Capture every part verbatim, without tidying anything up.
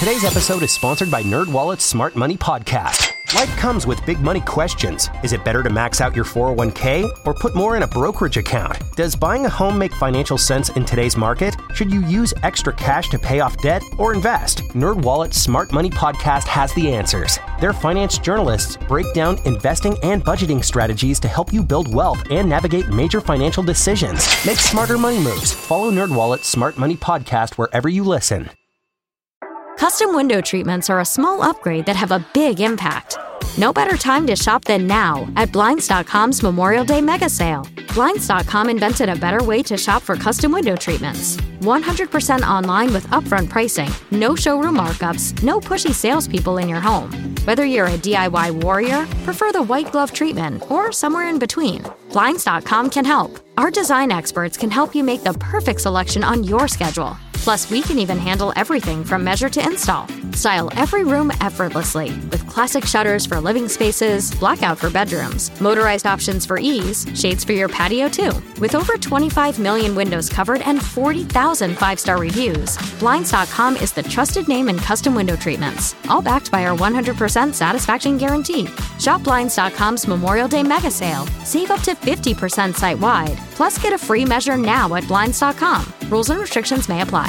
Today's episode is sponsored by NerdWallet's Smart Money Podcast. Life comes with big money questions. Is it better to max out your four oh one k or put more in a brokerage account? Does buying a home make financial sense in today's market? Should you use extra cash to pay off debt or invest? NerdWallet's Smart Money Podcast has the answers. Their finance journalists break down investing and budgeting strategies to help you build wealth and navigate major financial decisions. Make smarter money moves. Follow NerdWallet's Smart Money Podcast wherever you listen. Custom window treatments are a small upgrade that have a big impact. No better time to shop than now at Blinds dot com's Memorial Day mega sale. Blinds dot com invented a better way to shop for custom window treatments. one hundred percent online with upfront pricing, no showroom markups, no pushy salespeople in your home. Whether you're a D I Y warrior, prefer the white glove treatment, or somewhere in between, Blinds dot com can help. Our design experts can help you make the perfect selection on your schedule. Plus, we can even handle everything from measure to install. Style every room effortlessly with classic shutters for living spaces, blackout for bedrooms, motorized options for ease, shades for your patio too. With over twenty-five million windows covered and forty thousand five-star reviews, Blinds dot com is the trusted name in custom window treatments, all backed by our one hundred percent satisfaction guarantee. Shop Blinds dot com's Memorial Day mega sale. Save up to fifty percent site-wide. Plus, get a free measure now at Blinds dot com. Rules and restrictions may apply.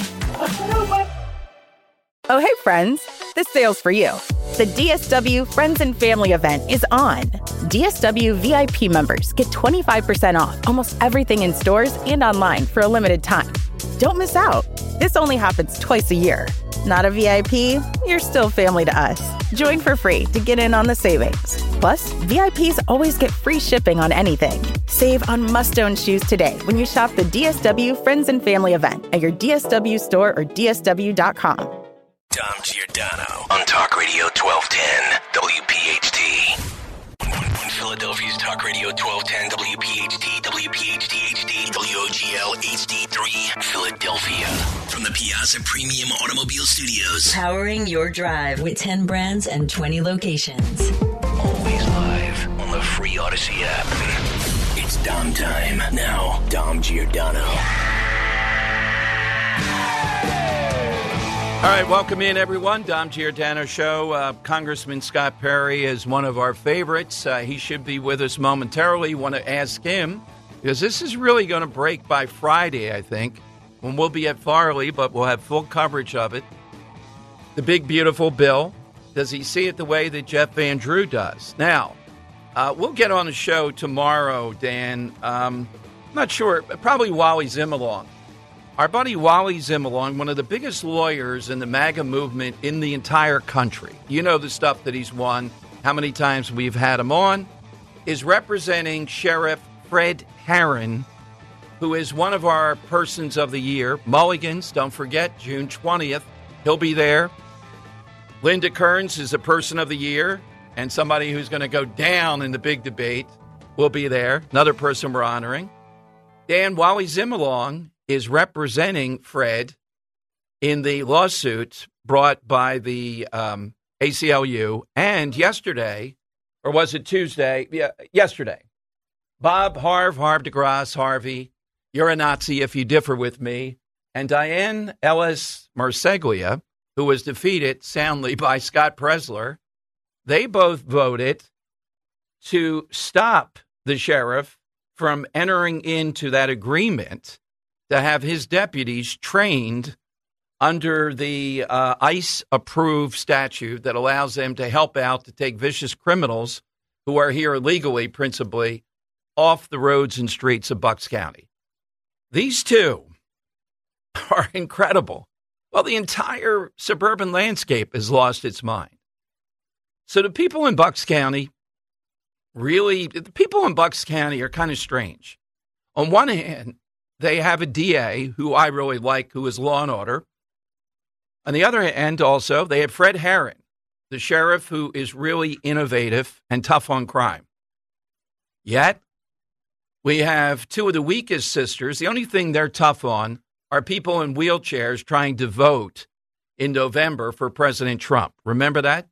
Oh, hey, friends. This sale's for you. The D S W Friends and Family event is on. D S W V I P members get twenty-five percent off almost everything in stores and online for a limited time. Don't miss out. This only happens twice a year. Not a V I P? You're still family to us. Join for free to get in on the savings. Plus, V I Ps always get free shipping on anything. Save on must-own shoes today when you shop the D S W Friends and Family event at your D S W store or D S W dot com. Dom Giordano on Talk Radio twelve ten W P H T. On Philadelphia's Talk Radio twelve ten W P H T, W P H T H D, W O G L H D three, Philadelphia. From the Piazza Premium Automobile Studios. Powering your drive with ten brands and twenty locations. Always live on the free Odyssey app. It's Dom time. Now, Dom Giordano. All right, welcome in, everyone. Dom Giordano Show. Uh, Congressman Scott Perry is one of our favorites. Uh, he should be with us momentarily. Want to ask him, because this is really going to break by Friday, I think, when we'll be at Farley, but we'll have full coverage of it. The big, beautiful bill. Does he see it the way that Jeff Van Drew does? Now, uh, we'll get on the show tomorrow, Dan. Um, I'm not sure. Probably Wally Zimmerlong. Our buddy Wally Zimmerlong, one of the biggest lawyers in the MAGA movement in the entire country. You know the stuff that he's won, how many times we've had him on, is representing Sheriff Fred Herron, who is one of our persons of the year. Mulligans, don't forget, June twentieth, he'll be there. Linda Kearns is a person of the year, and somebody who's going to go down in the big debate will be there. Another person we're honoring. Dan, Wally Zimmerlong is representing Fred in the lawsuit brought by the um, A C L U. And yesterday, or was it Tuesday? Yeah, yesterday, Bob Harv, Harv de Grasse, Harvey, you're a Nazi if you differ with me, and Diane Ellis Marseglia, who was defeated soundly by Scott Presler, they both voted to stop the sheriff from entering into that agreement to have his deputies trained under the uh, ICE-approved statute that allows them to help out to take vicious criminals who are here illegally, principally, off the roads and streets of Bucks County. These two are incredible. Well, the entire suburban landscape has lost its mind. So the people in Bucks County really, the people in Bucks County are kind of strange. On one hand, they have a D A who I really like, who is law and order. On the other hand, also, they have Fred Herron, the sheriff who is really innovative and tough on crime. Yet, we have two of the weakest sisters. The only thing they're tough on are people in wheelchairs trying to vote in November for President Trump. Remember that?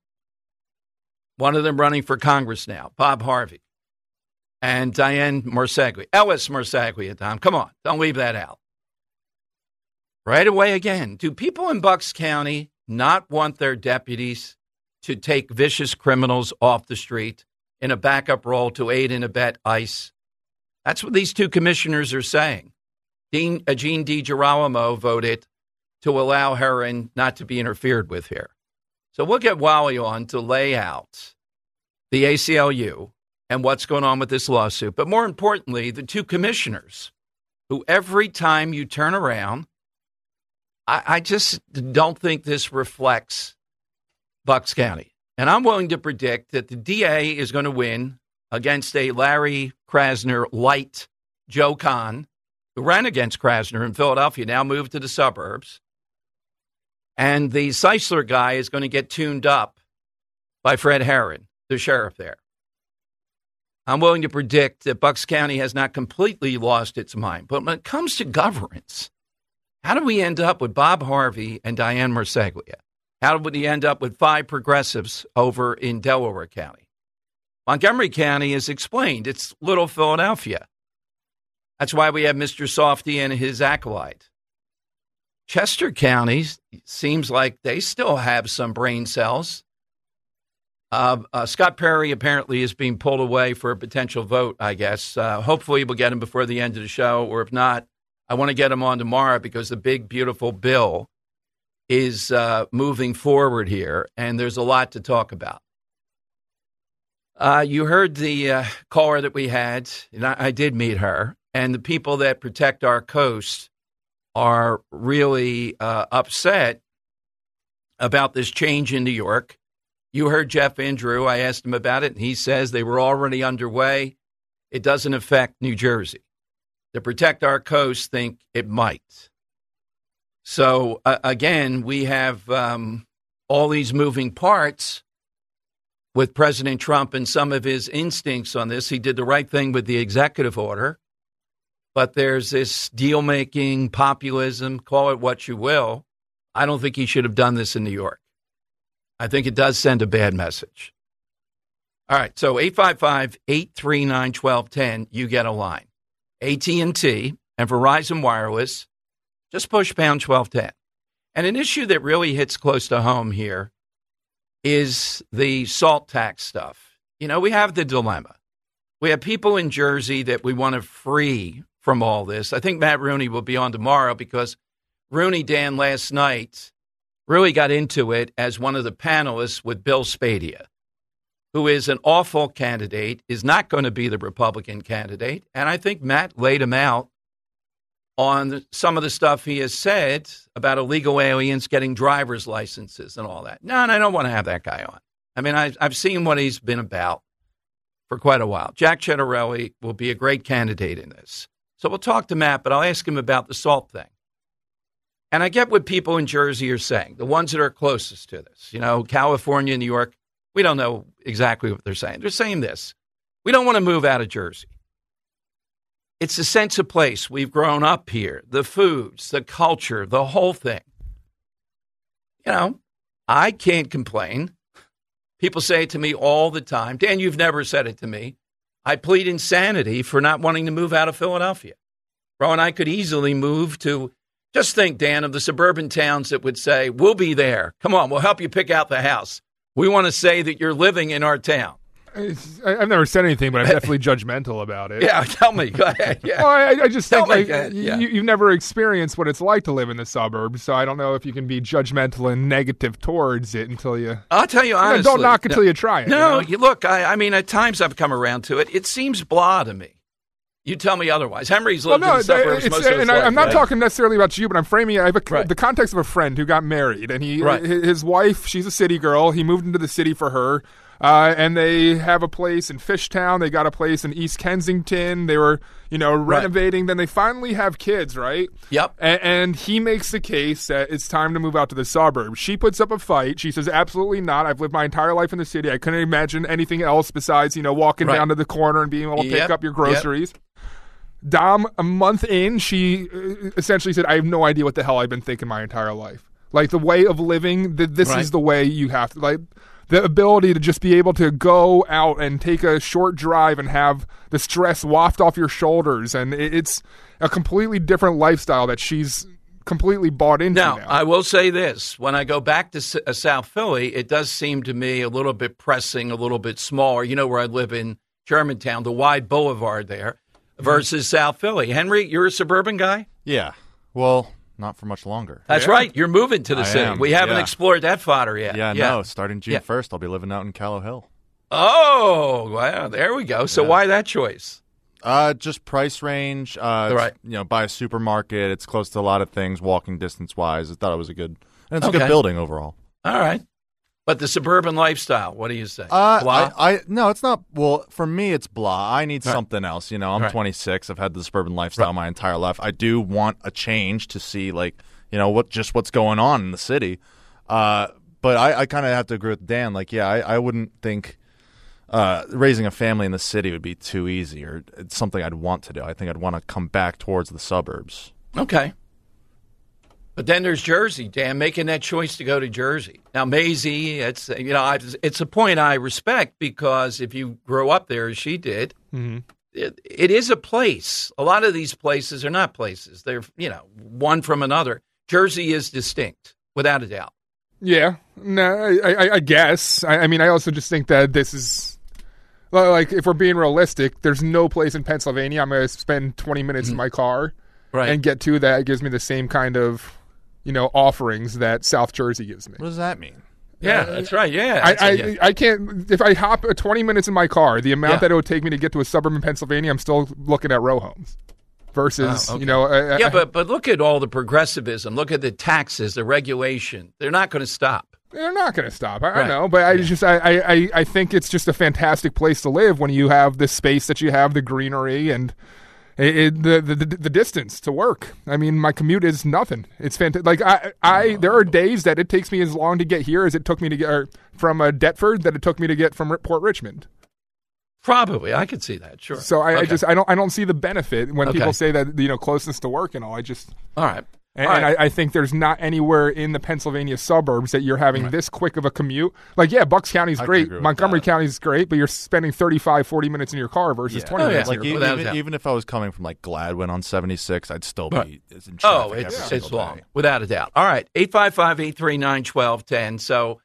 One of them running for Congress now, Bob Harvey. And Diane Marseglia. Ellis Marseglia, Tom. Come on. Don't leave that out. Right away again. Do people in Bucks County not want their deputies to take vicious criminals off the street in a backup role to aid and abet ICE. That's what these two commissioners are saying. Dean, uh, Gene DiGirolamo voted to allow heroin not to be interfered with here. So we'll get Wally on to lay out the A C L U and what's going on with this lawsuit. But more importantly, the two commissioners who every time you turn around, I, I just don't think this reflects Bucks County. And I'm willing to predict that the D A is going to win against a Larry Krasner light Joe Kahn, who ran against Krasner in Philadelphia, now moved to the suburbs. And the Seisler guy is going to get tuned up by Fred Herron, the sheriff there. I'm willing to predict that Bucks County has not completely lost its mind. But when it comes to governance, how do we end up with Bob Harvey and Diane Marseglia? How did we end up with five progressives over in Delaware County? Montgomery County is explained. It's Little Philadelphia. That's why we have Mister Softy and his acolyte. Chester County seems like they still have some brain cells. Uh, uh, Scott Perry apparently is being pulled away for a potential vote, I guess. Uh, hopefully we'll get him before the end of the show, or if not, I want to get him on tomorrow because the big, beautiful bill is uh, moving forward here, and there's a lot to talk about. Uh, you heard the uh, caller that we had, and I, I did meet her, and the people that protect our coast are really uh, upset about this change in New York. You heard Jeff Andrew. I asked him about it, and he says they were already underway. It doesn't affect New Jersey. To protect our coast, think it might. So, uh, again, we have um, all these moving parts with President Trump and some of his instincts on this. He did the right thing with the executive order. But there's this deal-making, populism, call it what you will. I don't think he should have done this in New York. I think it does send a bad message. All right, so eight five five, eight three nine, one two one zero, you get a line. A T and T and Verizon Wireless, just push pound twelve ten. And an issue that really hits close to home here is the salt tax stuff. You know, we have the dilemma. We have people in Jersey that we want to free from all this. I think Matt Rooney will be on tomorrow because Rooney, Dan, last night really got into it as one of the panelists with Bill Spadea, who is an awful candidate, is not going to be the Republican candidate. And I think Matt laid him out on some of the stuff he has said about illegal aliens getting driver's licenses and all that. No, and I don't want to have that guy on. I mean, I, I've seen what he's been about for quite a while. Jack Ciattarelli will be a great candidate in this. So we'll talk to Matt, but I'll ask him about the salt thing. And I get what people in Jersey are saying, the ones that are closest to this. You know, California, New York, we don't know exactly what they're saying. They're saying this. We don't want to move out of Jersey. It's a sense of place. We've grown up here. The foods, the culture, the whole thing. You know, I can't complain. People say it to me all the time. Dan, you've never said it to me. I plead insanity for not wanting to move out of Philadelphia. Bro and I could easily move to, just think, Dan, of the suburban towns that would say, we'll be there. Come on, we'll help you pick out the house. We want to say that you're living in our town. It's, I've never said anything, but I'm definitely judgmental about it. Yeah, tell me. Go ahead. Yeah. Well, I, I just tell think me, like, yeah. you, you've never experienced what it's like to live in the suburbs, so I don't know if you can be judgmental and negative towards it until you... I'll tell you honestly. You know, don't knock it until you try it. No, you know? you look, I, I mean, at times I've come around to it. It seems blah to me. You tell me otherwise. Henry's lived well, no, in the suburbs it's, most of his and life. I, I'm not right? talking necessarily about you, but I'm framing it. I have a, right. the context of a friend who got married, and he right. his wife, she's a city girl. He moved into the city for her, uh, and they have a place in Fishtown. They got a place in East Kensington. They were, you know, renovating. Right. Then they finally have kids, right? Yep. And, and he makes the case that it's time to move out to the suburbs. She puts up a fight. She says, absolutely not. I've lived my entire life in the city. I couldn't imagine anything else besides, you know, walking right. down to the corner and being able to yep. pick up your groceries. Yep. Dom, a month in, she essentially said, I have no idea what the hell I've been thinking my entire life. Like, the way of living, the, this right. is the way you have to, like, the ability to just be able to go out and take a short drive and have the stress waft off your shoulders. And it, it's a completely different lifestyle that she's completely bought into now, now. I will say this. When I go back to S- uh, South Philly, it does seem to me a little bit pressing, a little bit smaller. You know where I live in Germantown, the wide boulevard there, versus mm-hmm. South Philly. Henry, you're a suburban guy? Yeah. Well, not for much longer. That's yeah. right. You're moving to the I city. am. We haven't yeah. explored that fodder yet. Yeah, yeah. no. Starting June first, I'll be living out in Callow Hill. Oh, wow. There we go. So yeah. why that choice? Uh, just price range. Uh, right. You know, by a supermarket. It's close to a lot of things, walking distance wise. I thought it was a good, and it's okay. a good building overall. All right. But the suburban lifestyle, what do you say? Uh, blah? I, I no, it's not. Well, for me, it's blah. I need right. something else. You know, I'm right. twenty-six. I've had the suburban lifestyle right. my entire life. I do want a change to see, like, you know, what just what's going on in the city. Uh, but I, I kind of have to agree with Dan. Like, yeah, I, I wouldn't think uh, raising a family in the city would be too easy, or it's something I'd want to do. I think I'd want to come back towards the suburbs. Okay. But then there's Jersey, Dan, making that choice to go to Jersey. Now, Maisie, it's you know, I, it's a point I respect because if you grow up there as she did, mm-hmm. it, it is a place. A lot of these places are not places. They're, you know, one from another. Jersey is distinct, without a doubt. Yeah, no, I, I, I guess. I, I mean, I also just think that this is, like, if we're being realistic, there's no place in Pennsylvania I'm going to spend twenty minutes mm-hmm. in my car right. and get to that. It gives me the same kind of, you know, offerings that South Jersey gives me. What does that mean? Yeah, uh, that's right. Yeah, I, that's I, a, yeah. I can't, if I hop twenty minutes in my car, the amount yeah. that it would take me to get to a suburb in Pennsylvania, I'm still looking at row homes. Versus, oh, okay. you know, I, yeah, I, but but look at all the progressivism. Look at the taxes, the regulation. They're not going to stop. They're not going to stop. I, right. I know, but I yeah. just I, I I think it's just a fantastic place to live when you have the space that you have, the greenery, and it, it, the, the the the distance to work. I mean, my commute is nothing. It's fantastic. Like I I there are days that it takes me as long to get here as it took me to get or from uh, Deptford that it took me to get from Port Richmond. Probably, I could see that. Sure. So I, okay. I just I don't I don't see the benefit when okay. people say that, you know, closeness to work and all. I just all right, and, all right. and I, I think there's not anywhere in the Pennsylvania suburbs that you're having right. this quick of a commute. Like, yeah, Bucks County's I great, Montgomery that. County's great, but you're spending thirty-five, forty minutes in your car versus yeah. twenty oh, minutes. yeah. in Like your even, car. even, even if I was coming from like Gladwin on seventy-six, I'd still be right. in traffic oh, every it's single it's long, day. without a doubt. All right, eight five five eight three nine twelve ten. So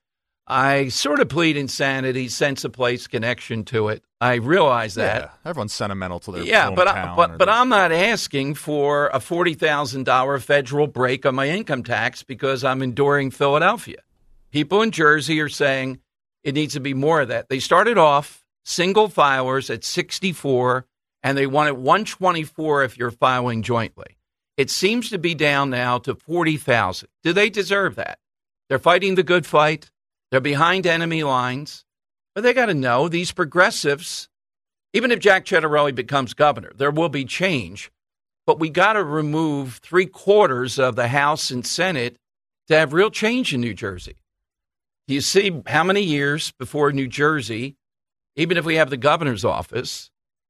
I sort of plead insanity, sense of place, connection to it. I realize that. Yeah, everyone's sentimental to their yeah, hometown. but I, but but their... I'm not asking for a forty thousand dollar federal break on my income tax because I'm enduring Philadelphia. People in Jersey are saying it needs to be more of that. They started off single filers at sixty-four, and they want it one twenty-four if you're filing jointly. It seems to be down now to forty thousand. Do they deserve that? They're fighting the good fight. They're behind enemy lines. But they got to know these progressives, even if Jack Ciattarelli becomes governor, there will be change. But we got to remove three quarters of the House and Senate to have real change in New Jersey. Do you see how many years before New Jersey, even if we have the governor's office,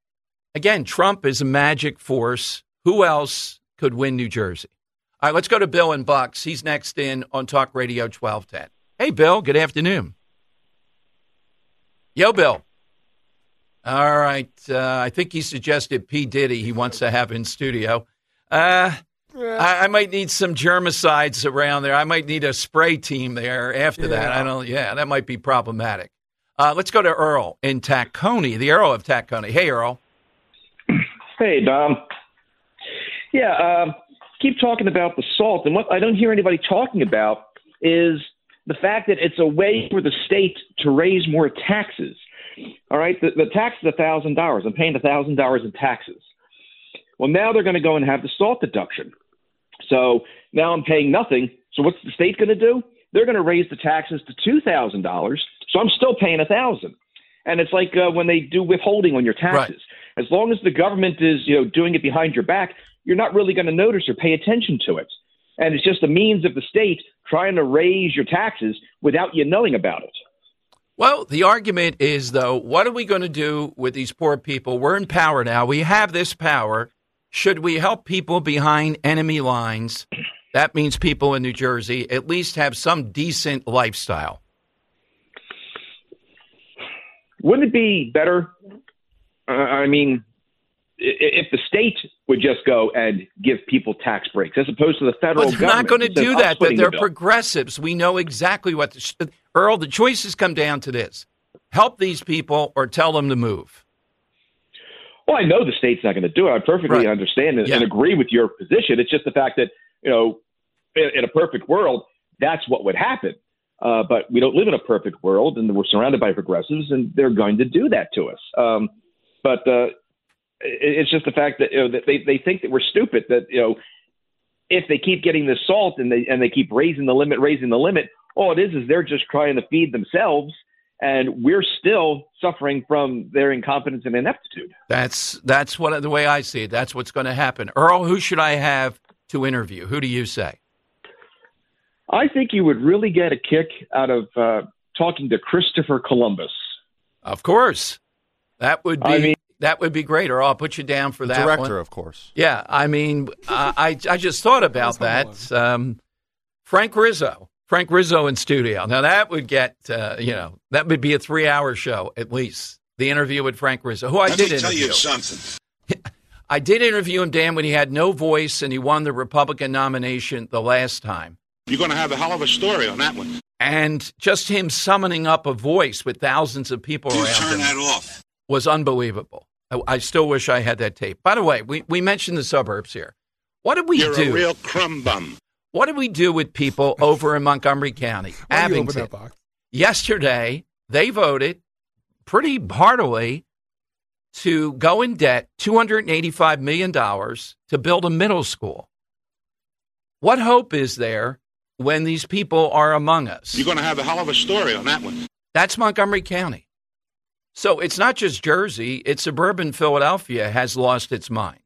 again, Trump is a magic force. Who else could win New Jersey? All right, let's go to Bill in Bucks. He's next in on Talk Radio twelve ten. Hey, Bill, good afternoon. Yo, Bill. All right. Uh, I think he suggested P. Diddy he wants to have in studio. Uh, yeah. I, I might need some germicides around there. I might need a spray team there after yeah. that. I don't. Yeah, that might be problematic. Uh, let's go to Earl in Tacony, the Earl of Tacony. Hey, Earl. Hey, Dom. Yeah, uh, keep talking about the SALT, and what I don't hear anybody talking about is the fact that it's a way for the state to raise more taxes. All right, the, the tax is one thousand dollars. I'm paying one thousand dollars in taxes. Well, now they're going to go and have the SALT deduction. So now I'm paying nothing. So what's the state going to do? They're going to raise the taxes to two thousand dollars. So I'm still paying one thousand dollars. And it's like uh, when they do withholding on your taxes. Right. As long as the government is, you know, doing it behind your back, you're not really going to notice or pay attention to it. And it's just a means of the state trying to raise your taxes without you knowing about it. Well, the argument is, though, what are we going to do with these poor people? We're in power now. We have this power. Should we help people behind enemy lines? That means people in New Jersey at least have some decent lifestyle. Wouldn't it be better? Uh, I mean, if the state would just go and give people tax breaks as opposed to the federal But they're government. not going to instead do of that. But splitting they're the bill. progressives. We know exactly what the, Earl, the choices come down to this. Help these people or tell them to move. Well, I know the state's not going to do it. I perfectly Right. understand and, Yeah. and agree with your position. It's just the fact that, you know, in, in a perfect world, that's what would happen. Uh, but we don't live in a perfect world, and we're surrounded by progressives, and they're going to do that to us. Um, but uh, it, it's just the fact that, you know, that they, they think that we're stupid, that, you know, if they keep getting this salt and they and they keep raising the limit, raising the limit, all it is is they're just trying to feed themselves, and we're still suffering from their incompetence and ineptitude. That's that's what the way I see it. That's what's going to happen. Earl, who should I have to interview? Who do you say? I think you would really get a kick out of uh, talking to Christopher Columbus. Of course, that would be I mean, that would be great. Earl, I'll put you down for that Director, one. of course. Yeah, I mean, uh, I I just thought about that. Um, Frank Rizzo, Frank Rizzo in studio. Now that would get uh, you know that would be a three-hour show at least. The interview with Frank Rizzo, who I Let did me tell interview. you something. I did interview him, Dan, when he had no voice and he won the Republican nomination the last time. You're going to have a hell of a story on that one. And just him summoning up a voice with thousands of people You around turn him that off. was unbelievable. I, I still wish I had that tape. By the way, we, we mentioned the suburbs here. What did we You're do? a real crumb bum. What did we do with people over in Montgomery County, Why do you open Abington? that box? Yesterday, they voted pretty heartily to go in debt two hundred eighty-five million dollars to build a middle school. What hope is there when these people are among us? You're going to have a hell of a story on that one. That's Montgomery County. So it's not just Jersey, it's suburban Philadelphia has lost its mind.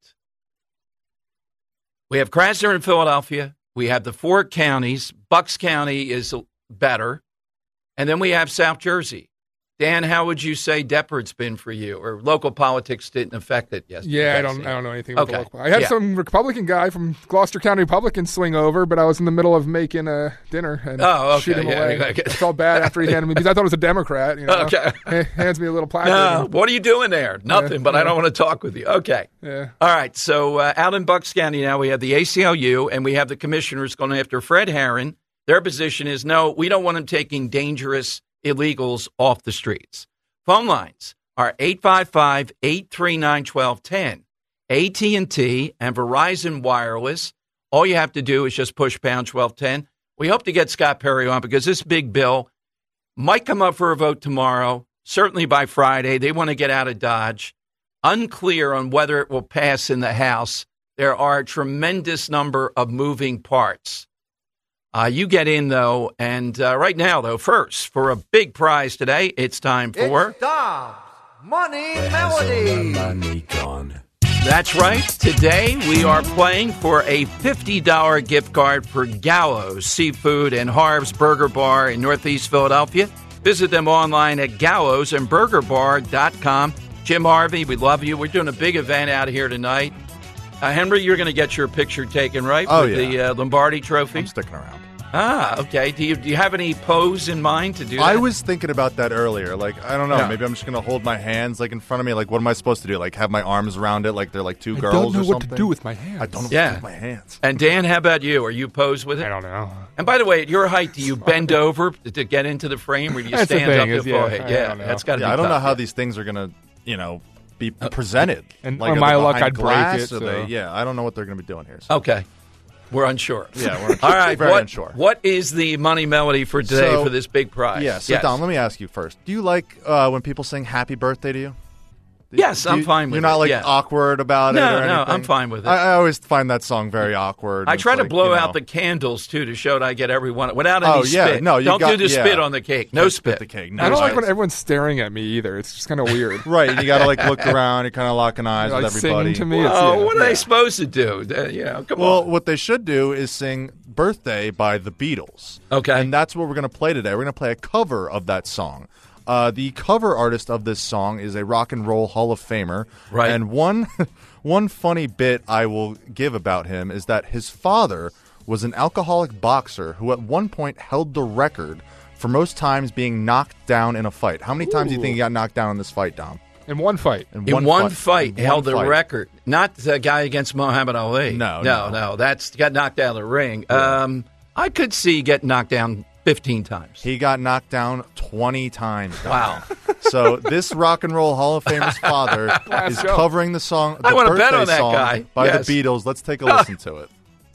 We have Krasner in Philadelphia. We have the four counties. Bucks County is better. And then we have South Jersey. Dan, how would you say Deptford's been for you? Or local politics didn't affect it yesterday? Yeah, I don't. I don't know anything about Okay. the local. I had Yeah. some Republican guy from Gloucester County Republican swing over, but I was in the middle of making a dinner and Oh, okay, shoot him yeah, away. okay. I felt bad after he handed me because I thought it was a Democrat. You know, Okay. H- hands me a little placard. No, and- what are you doing there? Nothing, but I yeah. don't want to talk with you. Okay. Yeah. All right. So uh, out in Bucks County now, we have the A C L U and we have the commissioners going after Fred Herron. Their position is no, we don't want him taking dangerous illegals off the streets. Phone lines are eight five five, eight three nine, one two one zero. A T and T and Verizon Wireless. All you have to do is just push pound twelve ten. We hope to get Scott Perry on because this big bill might come up for a vote tomorrow, certainly by Friday. They want to get out of Dodge. Unclear on whether it will pass in the House. There are a tremendous number of moving parts. Uh, you get in, though, and uh, right now, though, first, for a big prize today, it's time for... Money Melody. Money gone. That's right. Today, we are playing for a fifty dollars gift card for Gallows Seafood and Harv's Burger Bar in Northeast Philadelphia. Visit them online at gallows and burger bar dot com. Jim Harvey, we love you. We're doing a big event out here tonight. Uh, Henry, you're going to get your picture taken, right? Oh, with yeah. the uh, Lombardi Trophy? I'm sticking around. Ah, okay. Do you do you have any pose in mind to do that? I was thinking about that earlier. Like, I don't know. Yeah. Maybe I'm just going to hold my hands, like, in front of me. Like, what am I supposed to do? Like, have my arms around it like they're, like, two I girls don't know or what something? to do with my hands. I don't know Yeah. what to do with my hands. And Dan, how about you? Are you posed with it? I don't know. And by the way, at your height, do you bend over to, to get into the frame, or do you That's the stand thing up is, your yeah, forehead? I Yeah, don't know. that's got to Yeah, be I don't tough, know how yeah. these things are going to, you know, be presented. And like, on are my they luck, behind I'd break glass? it, Are so- they- yeah, I don't know what they're going to be doing here. So. Okay. We're unsure. Yeah, we're unsure. All right. Very what, unsure. what is the money melody for today So- for this big prize? Yeah, so yes. Don, let me ask you first. Do you like uh, when people sing happy birthday to you? Yes, Do I'm you- fine with You're not it, like yeah. awkward about No, it or no, anything? I'm fine with it. I, I always find that song very awkward. I It's try to like, blow you know, out the candles, too, to show that I get everyone without any Oh, yeah, spit. no, you Don't got- do the yeah. spit on the cake. No Can't spit. spit the cake. No I don't like spit. when everyone's staring at me either. It's just kind of weird. Right, and you got to like look around. You're kind of locking eyes Like with singing everybody. to me. It's, Oh, yeah. what are they supposed to do? Uh, you know, come Well, on. what they should do is sing "Birthday" by the Beatles. Okay. and that's what we're going to play today. We're going to play a cover of that song. Uh, the cover artist of this song is a rock and roll Hall of Famer. Right. And one one funny bit I will give about him is that his father was an alcoholic boxer who at one point held the record for most times being knocked down in a fight. How many times do you think he got knocked down in this fight, Dom? In one fight. In In one, one fight, fight, In held one the fight. record. Not the guy against Muhammad Ali. No, no, no. no. That's got knocked out of the ring. Yeah. Um, I could see getting knocked down fifteen times. He got knocked down twenty times. Wow. So this Rock and Roll Hall of Famer's father is show. covering the song, the I wanna birthday bet on that song guy. by Yes. the Beatles. Let's take a listen to it.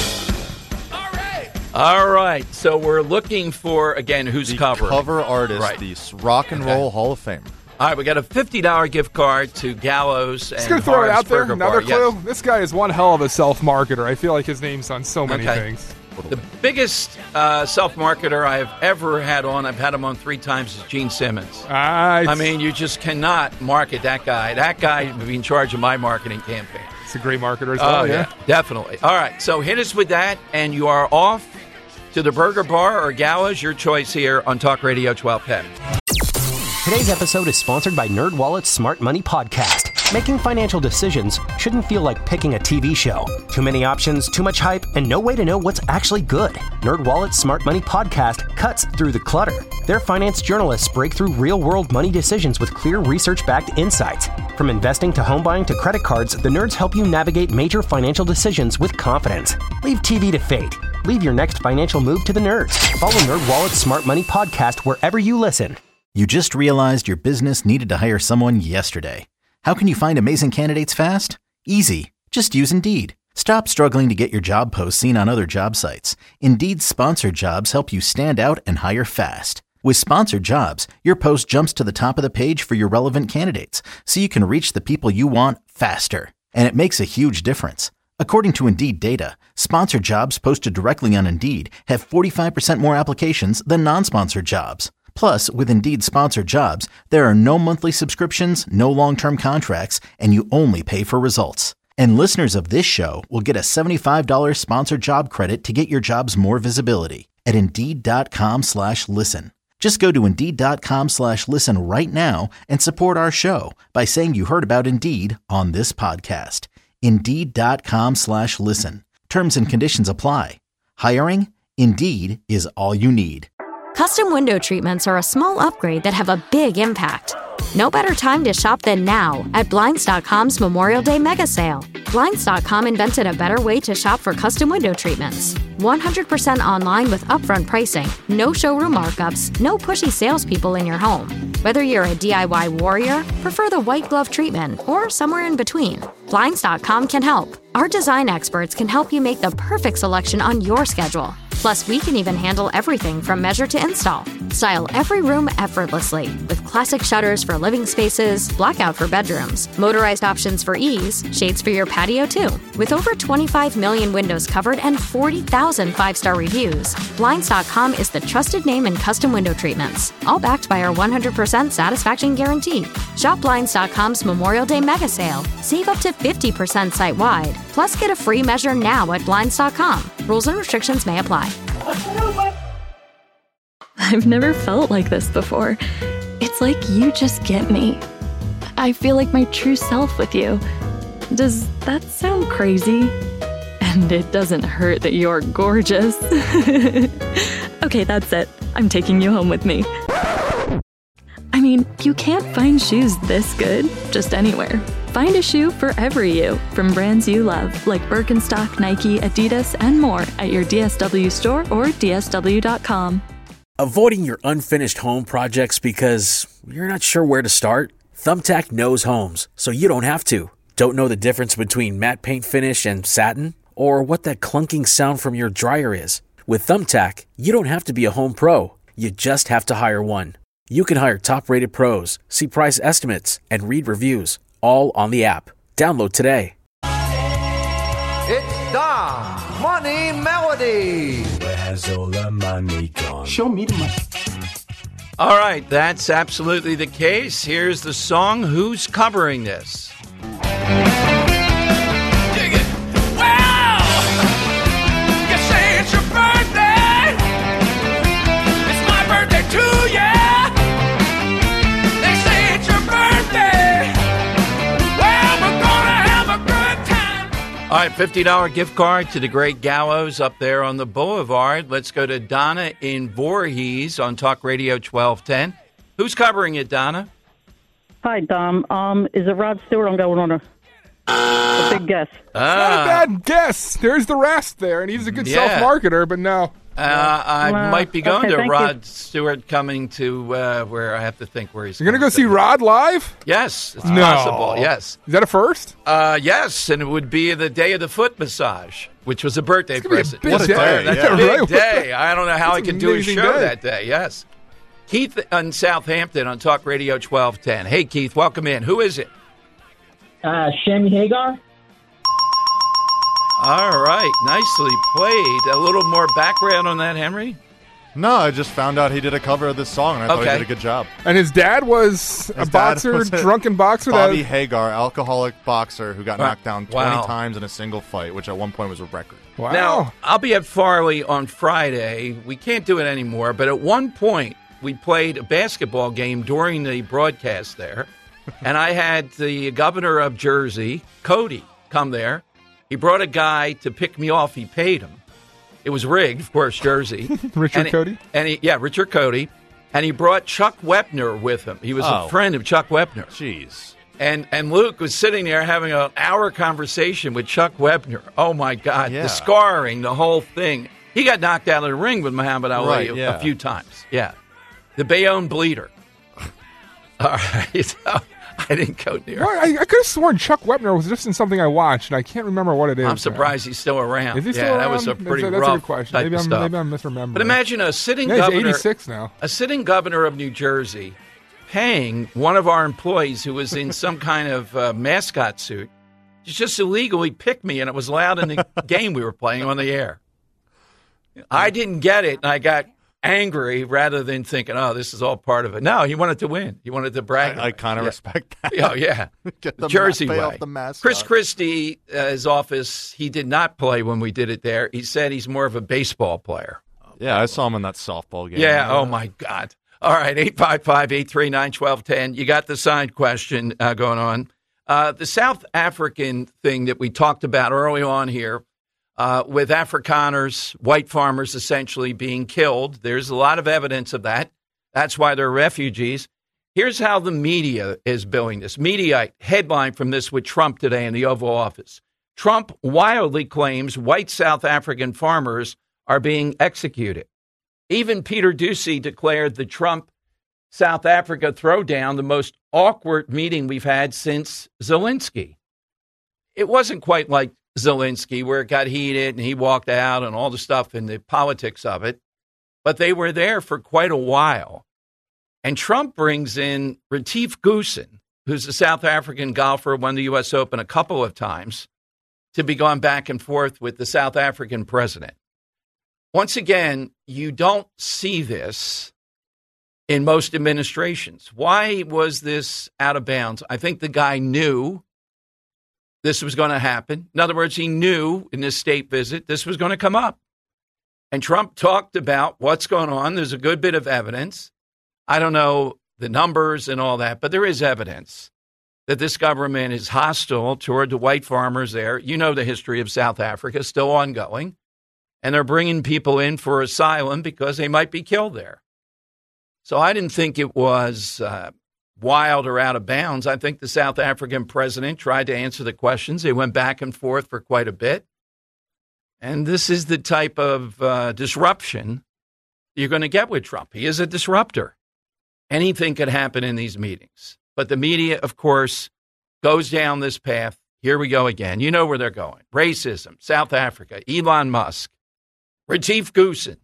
All right. So we're looking for, again, who's The covering. cover artist, Right. the Rock and Roll Hall of Fame. All right, we got a fifty dollars gift card to Gallows and Just going to throw it Harv's out there. Burger Another Bar. clue. Yes. This guy is one hell of a self-marketer. I feel like his name's on so many Okay. things. The biggest uh, self-marketer I've ever had on, I've had him on three times, is Gene Simmons. Ah, it's, I mean, you just cannot market that guy. That guy would be in charge of my marketing campaign. it's a great marketer as Oh, well. yeah, definitely. All right, so hit us with that, and you are off to the Burger Bar or Gallows, your choice here on Talk Radio twelve ten. Today's episode is sponsored by NerdWallet's Smart Money Podcast. Making financial decisions shouldn't feel like picking a T V show. Too many options, too much hype, and no way to know what's actually good. NerdWallet's Smart Money Podcast cuts through the clutter. Their finance journalists break through real-world money decisions with clear research-backed insights. From investing to home buying to credit cards, the nerds help you navigate major financial decisions with confidence. Leave T V to fate. Leave your next financial move to the nerds. Follow NerdWallet's Smart Money Podcast wherever you listen. You just realized your business needed to hire someone yesterday. How can you find amazing candidates fast? Easy. Just use Indeed. Stop struggling to get your job posts seen on other job sites. Indeed's sponsored jobs help you stand out and hire fast. With sponsored jobs, your post jumps to the top of the page for your relevant candidates, so you can reach the people you want faster. And it makes a huge difference. According to Indeed data, sponsored jobs posted directly on Indeed have forty-five percent more applications than non-sponsored jobs. Plus, with Indeed sponsored jobs, there are no monthly subscriptions, no long-term contracts, and you only pay for results. And listeners of this show will get a seventy-five dollars sponsored job credit to get your jobs more visibility at Indeed.com slash listen. Just go to Indeed.com slash listen right now and support our show by saying you heard about Indeed on this podcast. Indeed.com slash listen. Terms and conditions apply. Hiring? Indeed is all you need. Custom window treatments are a small upgrade that have a big impact. No better time to shop than now at Blinds dot com's Memorial Day Mega Sale. Blinds dot com invented a better way to shop for custom window treatments. one hundred percent online with upfront pricing, no showroom markups, no pushy salespeople in your home. Whether you're a D I Y warrior, prefer the white glove treatment, or somewhere in between, Blinds dot com can help. Our design experts can help you make the perfect selection on your schedule. Plus, we can even handle everything from measure to install. Style every room effortlessly with classic shutters for living spaces, blackout for bedrooms, motorized options for ease, shades for your patio too. With over twenty-five million windows covered and forty thousand five-star reviews, Blinds dot com is the trusted name in custom window treatments, all backed by our one hundred percent satisfaction guarantee. Shop Blinds dot com's Memorial Day Mega Sale. Save up to fifty percent site-wide. Plus, get a free measure now at Blinds dot com. Rules and restrictions may apply. I've never felt like this before. It's like you just get me. I feel like my true self with you. Does that sound crazy? And it doesn't hurt that you're gorgeous. Okay, that's it. I'm taking you home with me. I mean, you can't find shoes this good just anywhere. Find a shoe for every you from brands you love, like Birkenstock, Nike, Adidas, and more at your D S W store or D S W dot com. Avoiding your unfinished home projects because you're not sure where to start? Thumbtack knows homes, so you don't have to. Don't know the difference between matte paint finish and satin? Or what that clunking sound from your dryer is? With Thumbtack, you don't have to be a home pro. You just have to hire one. You can hire top-rated pros, see price estimates, and read reviews, all on the app. Download today. It's Dom Money Melody. Where has all the money gone? Show me the money. All right, that's absolutely the case. Here's the song. Who's covering this? Dig it. Wow! You say it's your birthday. It's my birthday too, yeah. They say it's your birthday. Well, we're gonna have a good time. All right, fifty dollars gift card to the Great Gallows up there on the boulevard. Let's go to Donna in Voorhees on Talk Radio twelve ten. Who's covering it, Donna? Hi, Dom. Um, is it Rod Stewart? I'm going on a, a big guess. Not a bad guess. There's the rest there, and he's a good Yeah. self-marketer, but no. Uh, I Well, might be going okay, to thank Rod you. Stewart coming to uh, where I have to think where he's You're going to go see Rod live? Yes, it's No. possible, yes. Is that a first? Uh, yes, and it would be the day of the foot massage, which was a birthday gonna be a present. big What a day. day. That's Yeah, a big right. day. I don't know how I That's can an do a amazing show day. that day, yes. Keith in Southampton on Talk Radio twelve ten. Hey, Keith, welcome in. Who is it? Uh, Shem Hagar. All right, nicely played. A little more background on that, Henry? No, I just found out he did a cover of this song, and I thought Okay. he did a good job. And his dad was a His dad boxer, was a drunken boxer. Bobby that Hagar, alcoholic boxer who got Wow. knocked down twenty Wow. times in a single fight, which at one point was a record. Now, I'll be at Farley on Friday. We can't do it anymore, but at one point, we played a basketball game during the broadcast there, and I had the governor of Jersey, Cody, come there. He brought a guy to pick me off. He paid him. It was rigged, of course, Jersey. Richard And he- Cody? And he, yeah, Richard Cody. And he brought Chuck Wepner with him. He was Oh. a friend of Chuck Wepner. Jeez. And and Luke was sitting there having an hour conversation with Chuck Wepner. Oh, my God. Yeah. The scarring, the whole thing. He got knocked out of the ring with Muhammad Ali Right, a, yeah. a few times. Yeah. The Bayonne Bleeder. All right. So, I didn't go near. Well, I, I could have sworn Chuck Wepner was just in something I watched, and I can't remember what it is. I'm surprised he's still around. Is he yeah, still that was a around? pretty that's, rough That's a good question. type Maybe of I'm, stuff. maybe I'm misremembering. But imagine a sitting Yeah, he's governor. eighty-six now. A sitting governor of New Jersey paying one of our employees who was in some kind of uh, mascot suit to just illegally pick me, and it was loud in the game we were playing on the air. I didn't get it, and I got angry rather than thinking, oh, this is all part of it. No, he wanted to win. He wanted to brag. I, I kind of Yeah. respect that. Oh, yeah. Get The the Jersey pay way. off the mascot. Chris Christie, uh, his office, he did not play when we did it there. He said he's more of a baseball player. Yeah, I saw him in that softball game. Yeah, oh, my God. All right, eight five five, eight three nine, one two one zero. You got the signed question uh, going on. Uh, the South African thing that we talked about early on here uh, with Afrikaners, white farmers essentially being killed. There's a lot of evidence of that. That's why they're refugees. Here's how the media is billing this. Mediaite headline from this with Trump today in the Oval Office. Trump wildly claims white South African farmers are being executed. Even Peter Doocy declared the Trump-South Africa throwdown the most awkward meeting we've had since Zelensky. It wasn't quite like Zelensky, where it got heated and he walked out and all the stuff and the politics of it, but they were there for quite a while. And Trump brings in Retief Goosen, who's a South African golfer, won the U S Open a couple of times, to be going back and forth with the South African president. Once again, you don't see this in most administrations. Why was this out of bounds? I think the guy knew this was going to happen. In other words, he knew in this state visit this was going to come up. And Trump talked about what's going on. There's a good bit of evidence. I don't know the numbers and all that, but there is evidence that this government is hostile toward the white farmers there. You know the history of South Africa, still ongoing. And they're bringing people in for asylum because they might be killed there. So I didn't think it was uh, wild or out of bounds. I think the South African president tried to answer the questions. They went back and forth for quite a bit. And this is the type of uh, disruption you're going to get with Trump. He is a disruptor. Anything could happen in these meetings. But the media, of course, goes down this path. Here we go again. You know where they're going. Racism, South Africa, Elon Musk, Retief Goosen.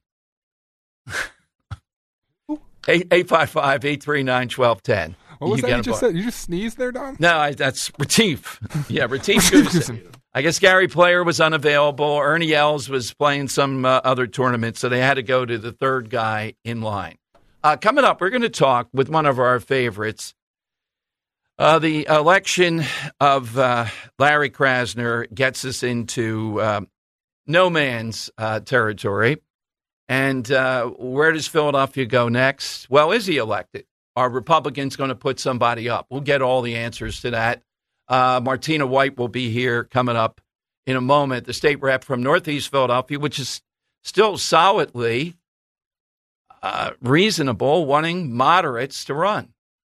eight five five, eight three nine, one two one zero. What was You that get you a just bar. said? You just sneezed there, Dom? No, I, that's Retief. Yeah, Retief Goosen. I guess Gary Player was unavailable. Ernie Els was playing some uh, other tournament, so they had to go to the third guy in line. Uh, coming up, we're going to talk with one of our favorites. Uh, the election of uh, Larry Krasner gets us into uh, no man's uh, territory. And uh, where does Philadelphia go next? Well, is he elected? Are Republicans going to put somebody up? We'll get all the answers to that. Uh, Martina White will be here coming up in a moment, the state rep from Northeast Philadelphia, which is still solidly uh, reasonable, wanting moderates to run.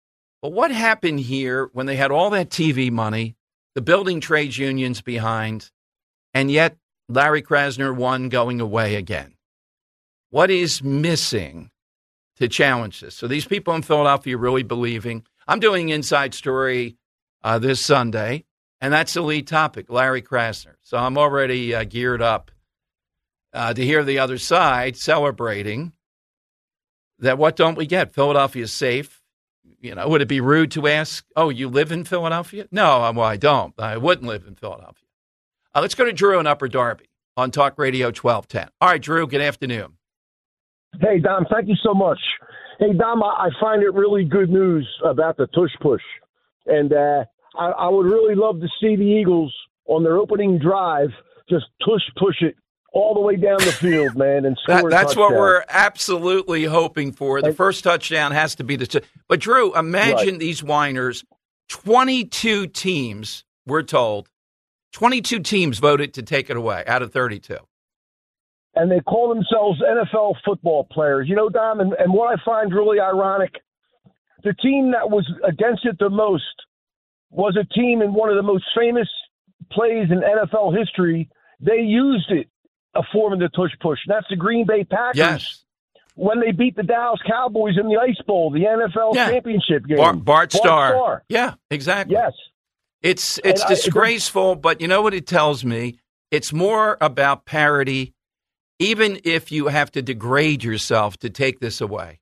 But what happened here when they had all that T V money, the building trades unions behind, and yet Larry Krasner won going away again? What is missing to challenge this? So these people in Philadelphia really believing. I'm doing Inside Story uh, this Sunday, and that's the lead topic, Larry Krasner. So I'm already uh, geared up uh, to hear the other side celebrating that. What don't we get? Philadelphia's safe. You know, would it be rude to ask, oh, you live in Philadelphia? No, well, I don't. I wouldn't live in Philadelphia. Uh, let's go to Drew in Upper Darby on Talk Radio twelve ten. All right, Drew, good afternoon. Hey, Dom, thank you so much. Hey, Dom, I, I find it really good news about the tush push. And uh, I, I would really love to see the Eagles on their opening drive just tush push it all the way down the field, man. And score that, a That's touchdown. what we're absolutely hoping for. The first touchdown has to be the. T- but, Drew, imagine Right. these whiners. twenty-two teams, we're told, twenty-two teams voted to take it away out of thirty-two. And they call themselves N F L football players. You know, Dom, and, and what I find really ironic, the team that was against it the most was a team in one of the most famous plays in N F L history. They used it, a form of the tush push. And that's the Green Bay Packers. Yes. When they beat the Dallas Cowboys in the Ice Bowl, the N F L Yeah. championship game. Bart, Bart Starr. Starr. Yeah, exactly. Yes. It's it's And I- disgraceful, but you know what it tells me? It's more about parity, even if you have to degrade yourself to take this away.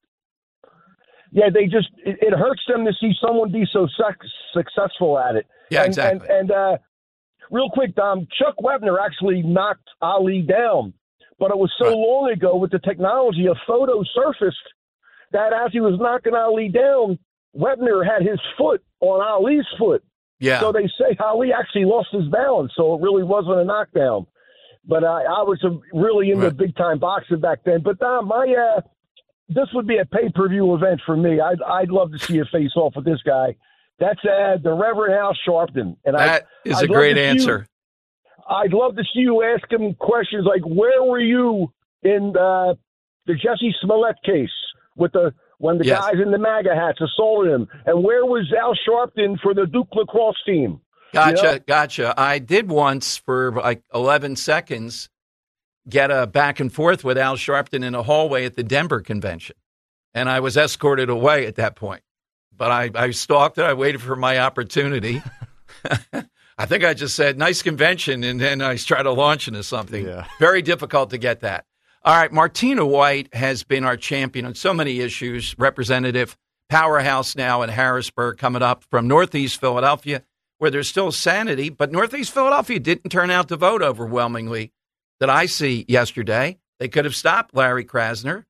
Yeah, they just it, it hurts them to see someone be so suc- successful at it. Yeah, and, exactly. And, and uh, real quick, Dom, Chuck Webner actually knocked Ali down, but it was so long ago with the technology, a photo surfaced that as he was knocking Ali down, Webner had his foot on Ali's foot. Yeah. So they say Ali actually lost his balance, so it really wasn't a knockdown. But I, I was uh, really into Right. big-time boxing back then. But, Dom, my uh, this would be a pay-per-view event for me. I'd, I'd love to see a face-off with this guy. That's uh, the Reverend Al Sharpton. And That I, is I'd a love great to see you- answer. I'd love to see you ask him questions like, where were you in uh, the Jesse Smollett case with the when the Yes. guys in the MAGA hats assaulted him? And where was Al Sharpton for the Duke lacrosse team? Gotcha, You know? gotcha. I did once for like eleven seconds get a back and forth with Al Sharpton in a hallway at the Denver convention. And I was escorted away at that point. But I, I stalked it. I waited for my opportunity. I think I just said, nice convention, and then I tried to launch into something. Yeah. Very difficult to get that. All right, Martina White has been our champion on so many issues. Representative powerhouse now in Harrisburg, coming up from Northeast Philadelphia, where there's still sanity. But Northeast Philadelphia didn't turn out to vote overwhelmingly that I see yesterday. They could have stopped Larry Krasner.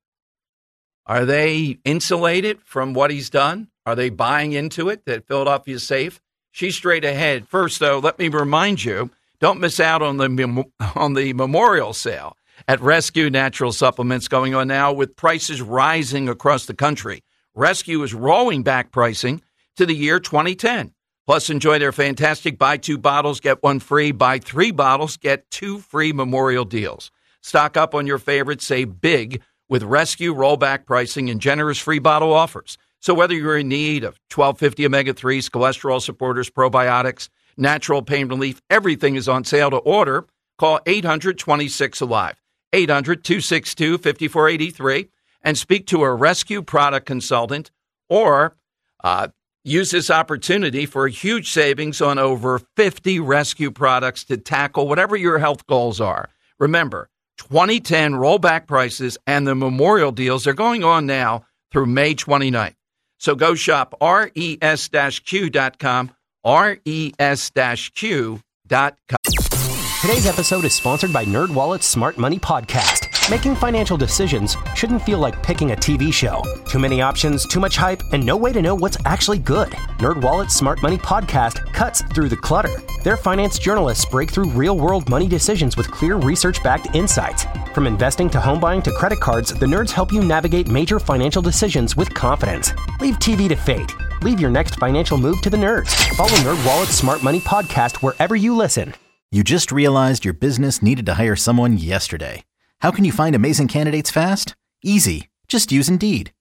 Are they insulated from what he's done? Are they buying into it that Philadelphia is safe? She's straight ahead. First, though, let me remind you, don't miss out on the mem- on the memorial sale at Rescue Natural Supplements going on now with prices rising across the country. Rescue is rolling back pricing to the year twenty ten. Plus, enjoy their fantastic buy two bottles, get one free, buy three bottles, get two free memorial deals. Stock up on your favorites, save big with Rescue rollback pricing and generous free bottle offers. So whether you're in need of twelve fifty omega threes, cholesterol supporters, probiotics, natural pain relief, everything is on sale to order. Call eight hundred twenty-six alive, eight hundred two six two five four eight three, and speak to a Rescue product consultant, or uh, use this opportunity for huge savings on over fifty Rescue products to tackle whatever your health goals are. Remember, twenty ten rollback prices and the memorial deals are going on now through May twenty-ninth. So go shop R E S Q dot com, R E S Q dot com. Today's episode is sponsored by NerdWallet's Smart Money Podcast. Making financial decisions shouldn't feel like picking a T V show. Too many options, too much hype, and no way to know what's actually good. NerdWallet's Smart Money Podcast cuts through the clutter. Their finance journalists break through real-world money decisions with clear research-backed insights. From investing to home buying to credit cards, the nerds help you navigate major financial decisions with confidence. Leave T V to fate. Leave your next financial move to the nerds. Follow NerdWallet's Smart Money Podcast wherever you listen. You just realized your business needed to hire someone yesterday. How can you find amazing candidates fast? Easy. Just use Indeed.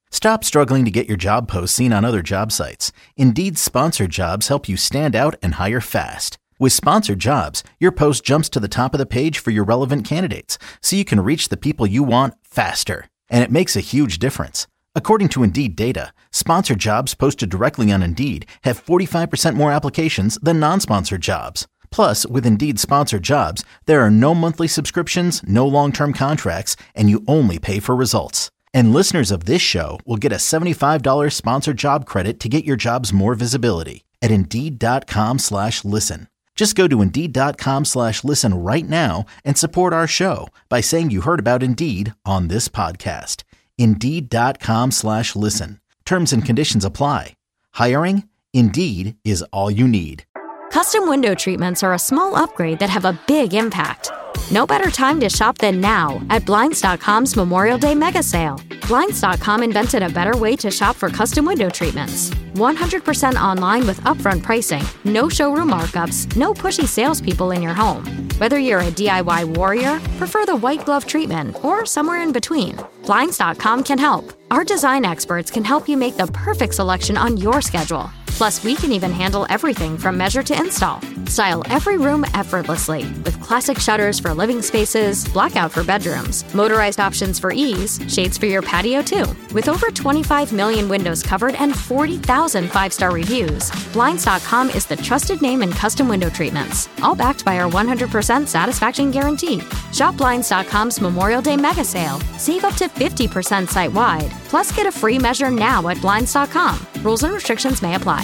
Stop struggling to get your job post seen on other job sites. Indeed's sponsored jobs help you stand out and hire fast. With sponsored jobs, your post jumps to the top of the page for your relevant candidates, so you can reach the people you want faster. And it makes a huge difference. According to Indeed data, sponsored jobs posted directly on Indeed have forty-five percent more applications than non-sponsored jobs. Plus, with Indeed sponsored jobs, there are no monthly subscriptions, no long-term contracts, and you only pay for results. And listeners of this show will get a seventy-five dollars sponsored job credit to get your jobs more visibility at Indeed.com slash listen. Just go to Indeed.com slash listen right now and support our show by saying you heard about Indeed on this podcast. Indeed.com slash listen. Terms and conditions apply. Hiring? Indeed is all you need. Custom window treatments are a small upgrade that have a big impact. No better time to shop than now at Blinds dot com's Memorial Day Mega Sale. Blinds dot com invented a better way to shop for custom window treatments. one hundred percent online with upfront pricing, no showroom markups, no pushy salespeople in your home. Whether you're a D I Y warrior, prefer the white glove treatment, or somewhere in between, Blinds dot com can help. Our design experts can help you make the perfect selection on your schedule. Plus, we can even handle everything from measure to install. Style every room effortlessly with classic shutters for living spaces, blackout for bedrooms, motorized options for ease, shades for your patio too. With over twenty-five million windows covered and forty thousand five-star reviews, Blinds dot com is the trusted name in custom window treatments, all backed by our one hundred percent satisfaction guarantee. Shop Blinds dot com's Memorial Day Mega Sale. Save up to fifty percent site-wide. Plus, get a free measure now at Blinds dot com. Rules and restrictions may apply.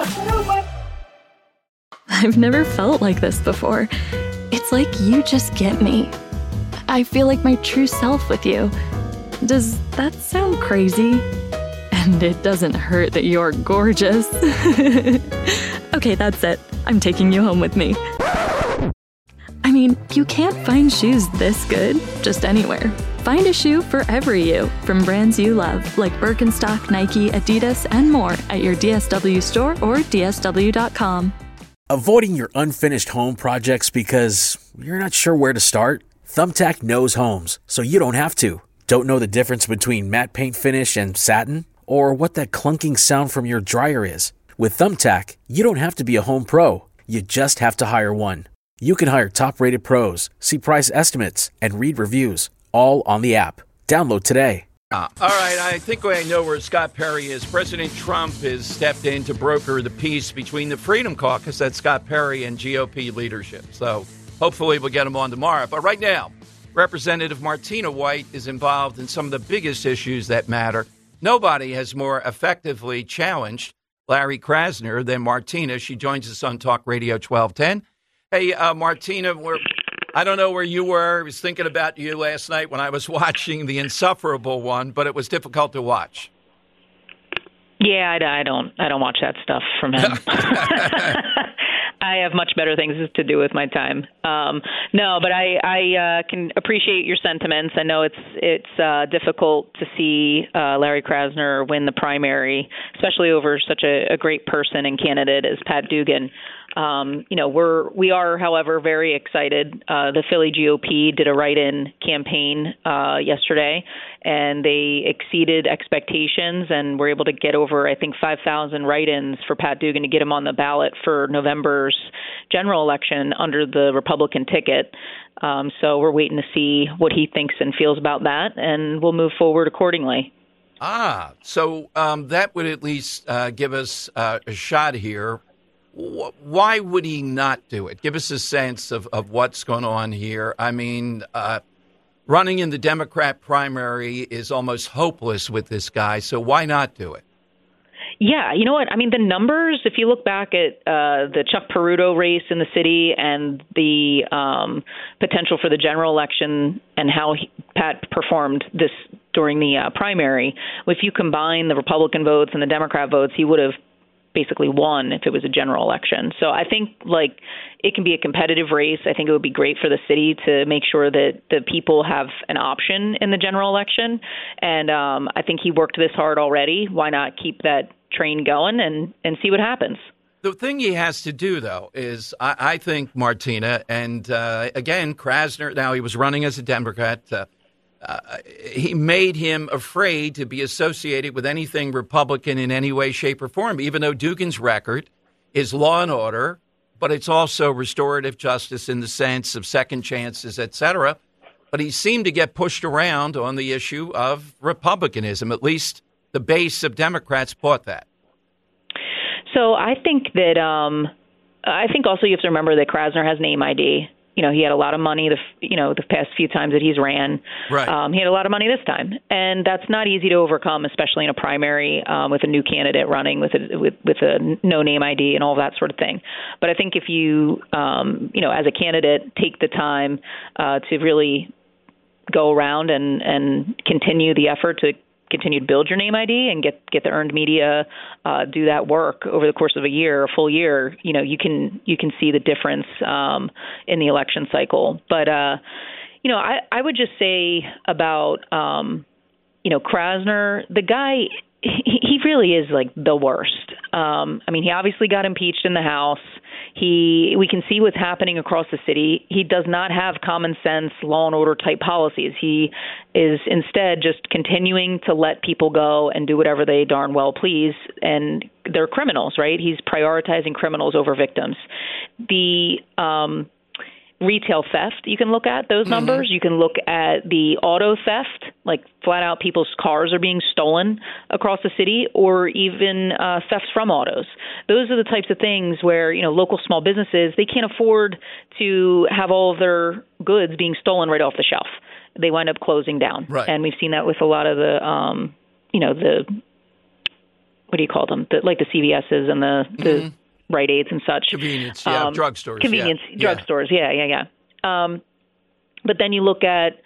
I've never felt like this before. It's like you just get me. I feel like my true self with you. Does that sound crazy? And it doesn't hurt that you're gorgeous. Okay, that's it. I'm taking you home with me. I mean, you can't find shoes this good just anywhere. Find a shoe for every you from brands you love, like Birkenstock, Nike, Adidas, and more at your D S W store or D S W dot com. Avoiding your unfinished home projects because you're not sure where to start? Thumbtack knows homes, so you don't have to. Don't know the difference between matte paint finish and satin? Or what that clunking sound from your dryer is? With Thumbtack, you don't have to be a home pro. You just have to hire one. You can hire top-rated pros, see price estimates, and read reviews, all on the app. Download today. Uh, all right, I think I know where Scott Perry is. President Trump has stepped in to broker the peace between the Freedom Caucus, that's Scott Perry, and G O P leadership. So hopefully we'll get him on tomorrow. But right now, Representative Martina White is involved in some of the biggest issues that matter. Nobody has more effectively challenged Larry Krasner than Martina. She joins us on Talk Radio twelve ten. Hey, uh, Martina, we're, I don't know where you were. I was thinking about you last night when I was watching The Insufferable One, but it was difficult to watch. Yeah, I, I don't I don't watch that stuff from him. I have much better things to do with my time. Um, no, but I, I uh, can appreciate your sentiments. I know it's it's uh, difficult to see uh, Larry Krasner win the primary, especially over such a, a great person and candidate as Pat Dugan. Um, you know, we're we are, however, very excited. Uh, the Philly G O P did a write-in campaign uh, yesterday, and they exceeded expectations and were able to get over, I think, five thousand write-ins for Pat Dugan to get him on the ballot for November's general election under the Republican ticket. Um, so we're waiting to see what he thinks and feels about that, and we'll move forward accordingly. Ah, so um, that would at least uh, give us uh, a shot here. Why would he not do it? Give us a sense of, of what's going on here. I mean, uh, running in the Democrat primary is almost hopeless with this guy, so why not do it? Yeah, you know what? I mean, the numbers, if you look back at uh, the Chuck Peruto race in the city and the um, potential for the general election and how he, Pat performed this during the uh, primary, if you combine the Republican votes and the Democrat votes, he would have basically won if it was a general election. So I think like it can be a competitive race. I think it would be great for the city to make sure that the people have an option in the general election. And um, I think he worked this hard already. Why not keep that train going and, and see what happens? The thing he has to do, though, is I, I think Martina and uh, again, Krasner, now he was running as a Democrat. Uh, uh, he made him afraid to be associated with anything Republican in any way, shape, or form, even though Dugan's record is law and order, but it's also restorative justice in the sense of second chances, et cetera. But he seemed to get pushed around on the issue of Republicanism. At least the base of Democrats bought that. So I think that um, I think also you have to remember that Krasner has name I D. You know, he had a lot of money the you know the past few times that he's ran. Right. Um, he had a lot of money this time, and that's not easy to overcome, especially in a primary um, with a new candidate running with a with with a no name I D and all that sort of thing. But I think if you um, you know as a candidate take the time uh, to really go around and and continue the effort to continue to build your name I D and get get the earned media, uh, do that work over the course of a year, a full year, you know, you can you can see the difference um, in the election cycle. But, uh, you know, I, I would just say about, um, you know, Krasner, the guy, he, he really is like the worst. Um, I mean, he obviously got impeached in the House. He, we can see what's happening across the city. He does not have common sense, law and order type policies. He is instead just continuing to let people go and do whatever they darn well please. And they're criminals, right? He's prioritizing criminals over victims. The, um, retail theft, you can look at those numbers. Mm-hmm. You can look at the auto theft, like flat out people's cars are being stolen across the city, or even uh, thefts from autos. Those are the types of things where, you know, local small businesses, they can't afford to have all of their goods being stolen right off the shelf. They wind up closing down. Right. And we've seen that with a lot of the, um, you know, the, what do you call them? The, like the C V S's and the, the mm-hmm. Rite Aids and such. Convenience, yeah, um, drugstores. Convenience, yeah. drugstores, yeah, yeah, yeah. Um, but then you look at,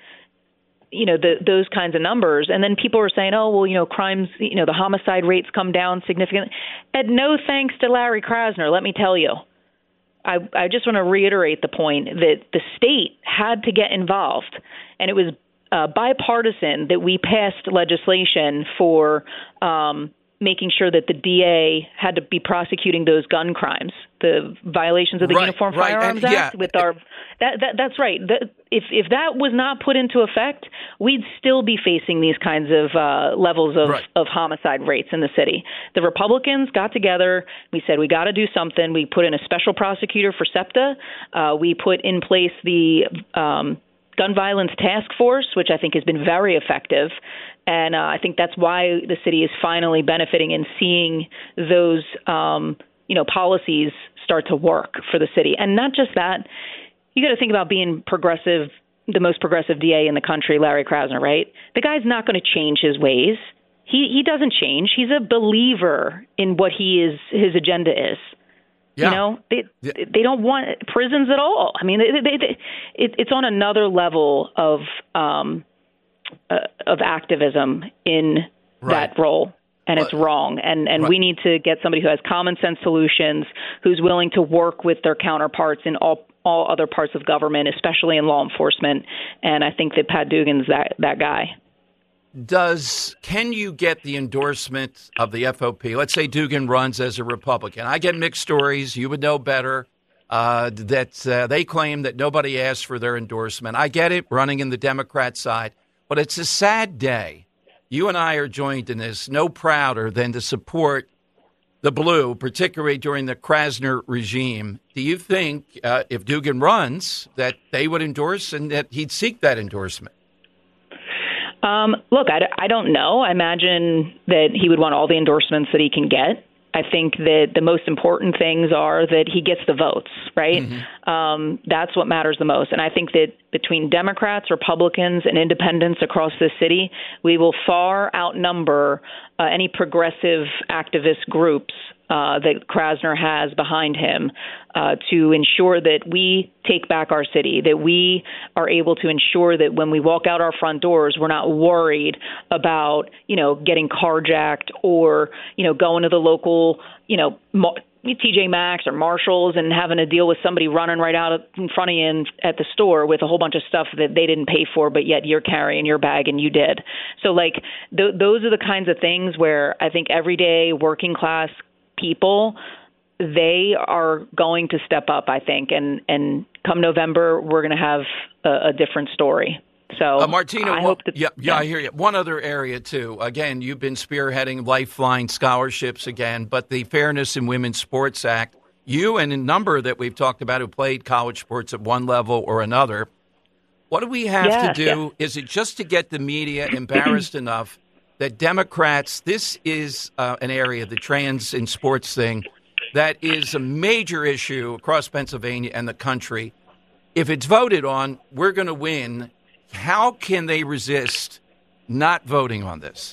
you know, the, those kinds of numbers, and then people are saying, oh, well, you know, crimes, you know, the homicide rates come down significantly. And no thanks to Larry Krasner, let me tell you. I, I just want to reiterate the point that the state had to get involved, and it was uh, bipartisan that we passed legislation for um, making sure that the D A had to be prosecuting those gun crimes, the violations of the right, Uniform right. Firearms and, Act. yeah. With our that, that that's right. The, if if that was not put into effect, we'd still be facing these kinds of uh, levels of, right. of homicide rates in the city. The Republicans got together. We said we got to do something. We put in a special prosecutor for SEPTA. Uh, we put in place the um, Gun Violence Task Force, which I think has been very effective. And uh, I think that's why the city is finally benefiting and seeing those, um, you know, policies start to work for the city. And not just that, you got to think about being progressive, the most progressive D A in the country, Larry Krasner, right? The guy's not going to change his ways. He he doesn't change. He's a believer in what he is, his agenda is. Yeah. You know, they they don't want prisons at all. I mean, they, they, they, it, it's on another level of um, uh, of activism in right. that role, and it's wrong. And and right. we need to get somebody who has common sense solutions, who's willing to work with their counterparts in all all other parts of government, especially in law enforcement. And I think that Pat Dugan's that that guy. Does can you get the endorsement of the F O P? Let's say Dugan runs as a Republican. I get mixed stories. You would know better. Uh, that uh, they claim that nobody asked for their endorsement. I get it, running in the Democrat side, but it's a sad day. You and I are joined in this, no prouder than to support the blue, particularly during the Krasner regime. Do you think uh, if Dugan runs that they would endorse and that he'd seek that endorsement? Um, look, I, I don't know. I imagine that he would want all the endorsements that he can get. I think that the most important things are that he gets the votes, right? Mm-hmm. Um, that's what matters the most. And I think that between Democrats, Republicans, and independents across this city, we will far outnumber uh, any progressive activist groups uh, that Krasner has behind him uh, to ensure that we take back our city, that we are able to ensure that when we walk out our front doors, we're not worried about, you know, getting carjacked or, you know, going to the local, you know, T J Maxx or Marshalls and having to deal with somebody running right out in front of you in, at the store with a whole bunch of stuff that they didn't pay for, but yet you're carrying your bag and you did. So, like, th- those are the kinds of things where I think everyday working class people, they are going to step up, I think. And, and come November, we're going to have a, a different story. So, uh, Martina, I one, hope that yeah, yeah, I hear you. One other area too. Again, you've been spearheading Lifeline scholarships again, but the Fairness in Women's Sports Act. You and a number that we've talked about who played college sports at one level or another. What do we have Yeah, to do? yeah. Is it just to get the media embarrassed enough that Democrats? This is uh, an area, the trans in sports thing, that is a major issue across Pennsylvania and the country. If it's voted on, we're going to win. How can they resist not voting on this?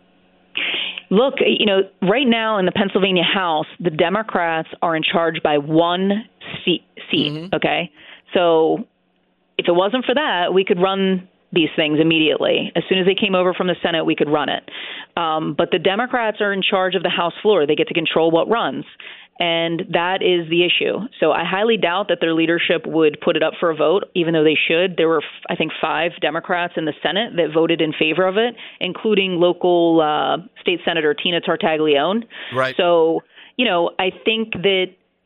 Look, you know, right now in the Pennsylvania House, the Democrats are in charge by one seat, seat Mm-hmm. okay? So if it wasn't for that, we could run these things immediately. As soon as they came over from the Senate, we could run it. Um, but the Democrats are in charge of the House floor. They get to control what runs. And that is the issue. So I highly doubt that their leadership would put it up for a vote, even though they should. There were, I think, five Democrats in the Senate that voted in favor of it, including local uh, state senator Tina Tartaglione. Right. So, you know, I think that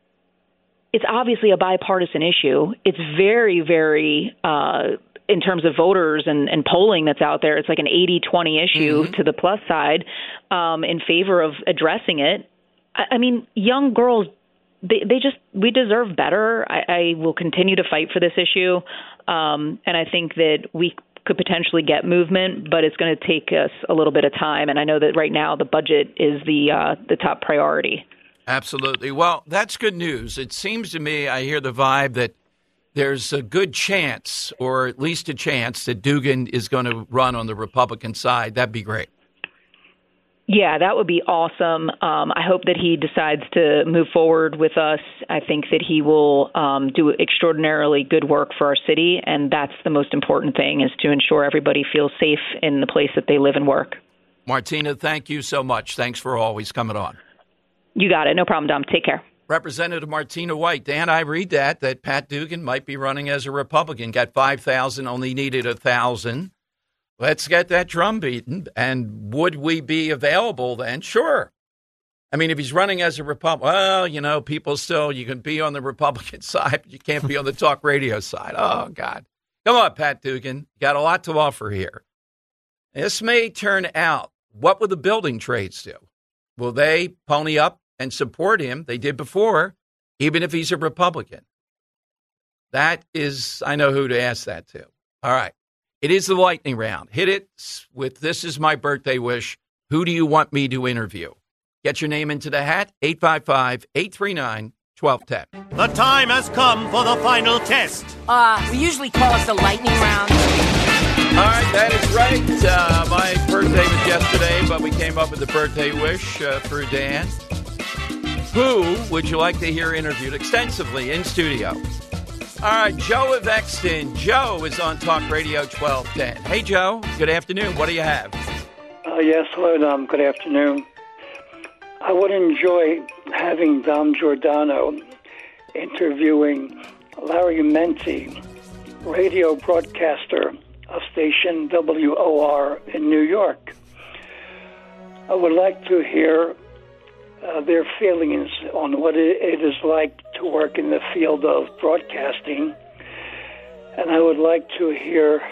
it's obviously a bipartisan issue. It's very, very, uh, in terms of voters and, and polling that's out there, it's like an eighty twenty issue Mm-hmm. to the plus side um, in favor of addressing it. I mean, young girls, they, they just, we deserve better. I, I will continue to fight for this issue. Um, and I think that we could potentially get movement, but it's going to take us a little bit of time. And I know that right now the budget is the uh, the top priority. Absolutely. Well, that's good news. It seems to me, I hear the vibe that there's a good chance, or at least a chance, that Duggan is going to run on the Republican side. That'd be great. Yeah, that would be awesome. Um, I hope that he decides to move forward with us. I think that he will um, do extraordinarily good work for our city, and that's the most important thing, is to ensure everybody feels safe in the place that they live and work. Martina, thank you so much. Thanks for always coming on. You got it. No problem, Dom. Take care. Representative Martina White. Dan, I read that, that Pat Duggan might be running as a Republican. Got five thousand, only needed one thousand. Let's get that drum beaten. And would we be available then? Sure. I mean, if he's running as a Republican, well, you know, people still, you can be on the Republican side, but you can't be on the talk radio side. Oh, God. Come on, Pat Duggan. You got a lot to offer here. This may turn out, what will the building trades do? Will they pony up and support him? They did before, even if he's a Republican. That is, I know who to ask that to. All right. It is the lightning round. Hit it with "This is my birthday wish. Who do you want me to interview?" Get your name into the hat, eight five five, eight three nine, one two one zero. The time has come for the final test. Uh, we usually call it the lightning round. All right, that is right. Uh, my birthday was yesterday, but we came up with the birthday wish uh, for Dan. Who would you like to hear interviewed extensively in studio? All right, Joe of Exton. Joe is on Talk Radio twelve ten. Hey, Joe. Good afternoon. What do you have? Uh, yes, hello, Dom. Good afternoon. I would enjoy having Dom Giordano interviewing Larry Menti, radio broadcaster of station W O R in New York. I would like to hear uh, their feelings on what it is like to work in the field of broadcasting, and I would like to hear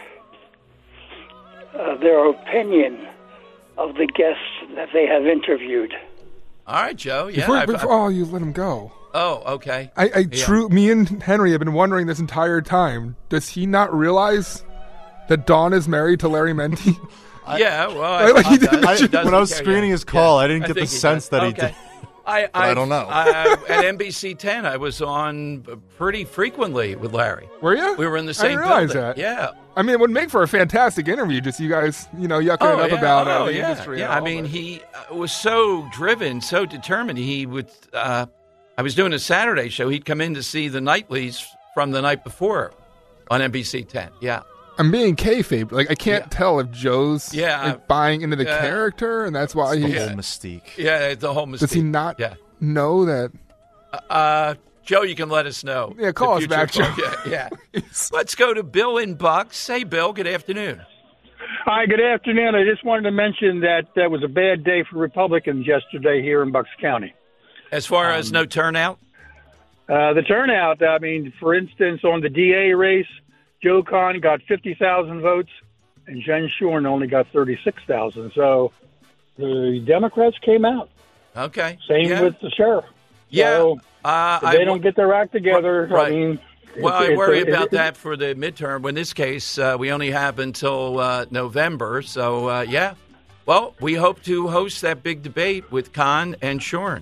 uh, their opinion of the guests that they have interviewed. All right, Joe. Yeah. Before, I've- before, oh, you let him go. Oh, okay. I, I Yeah. true. Me and Henry have been wondering this entire time. Does he not realize that Dawn is married to Larry Menti? Yeah, well, I- like he did- does- I- he does when I was care, screening yeah. his call, Yeah. I didn't get the think he sense does. that he Okay. did. I, But I don't know. I, at N B C ten, I was on pretty frequently with Larry. Were you? We were in the I same didn't realize building. that. Yeah. I mean, it would make for a fantastic interview. Just you guys, you know, yucking it up yeah. about uh, oh, the yeah. industry. Yeah, and I all, mean, but- he uh, was so driven, so determined. He would. Uh, I was doing a Saturday show. He'd come in to see the Knightleys from the night before on N B C ten. Yeah. I'm being kayfabe. Like I can't tell if Joe's Yeah, like, buying into the yeah. character, and that's why It's the he's. whole mystique. Yeah, it's the whole mystique. Does he not Yeah. know that? Uh, Joe, you can let us know. Yeah, call the us back, future- Joe. Yeah. yeah. Let's go to Bill in Bucks. Hey, Bill. Good afternoon. Hi, good afternoon. I just wanted to mention that that was a bad day for Republicans yesterday here in Bucks County. As far as no turnout? Uh, the turnout, I mean, for instance, on the D A race, Joe Kahn got fifty thousand votes, and Jen Shorn only got thirty-six thousand. So the Democrats came out. Okay. Same yeah. with the sheriff. Yeah. So uh, if they I, don't get their act together, right. I mean. Well, it's, I worry it's, about it's, that for the midterm. In this case, uh, we only have until uh, November. So, uh, yeah. Well, we hope to host that big debate with Kahn and Shorn.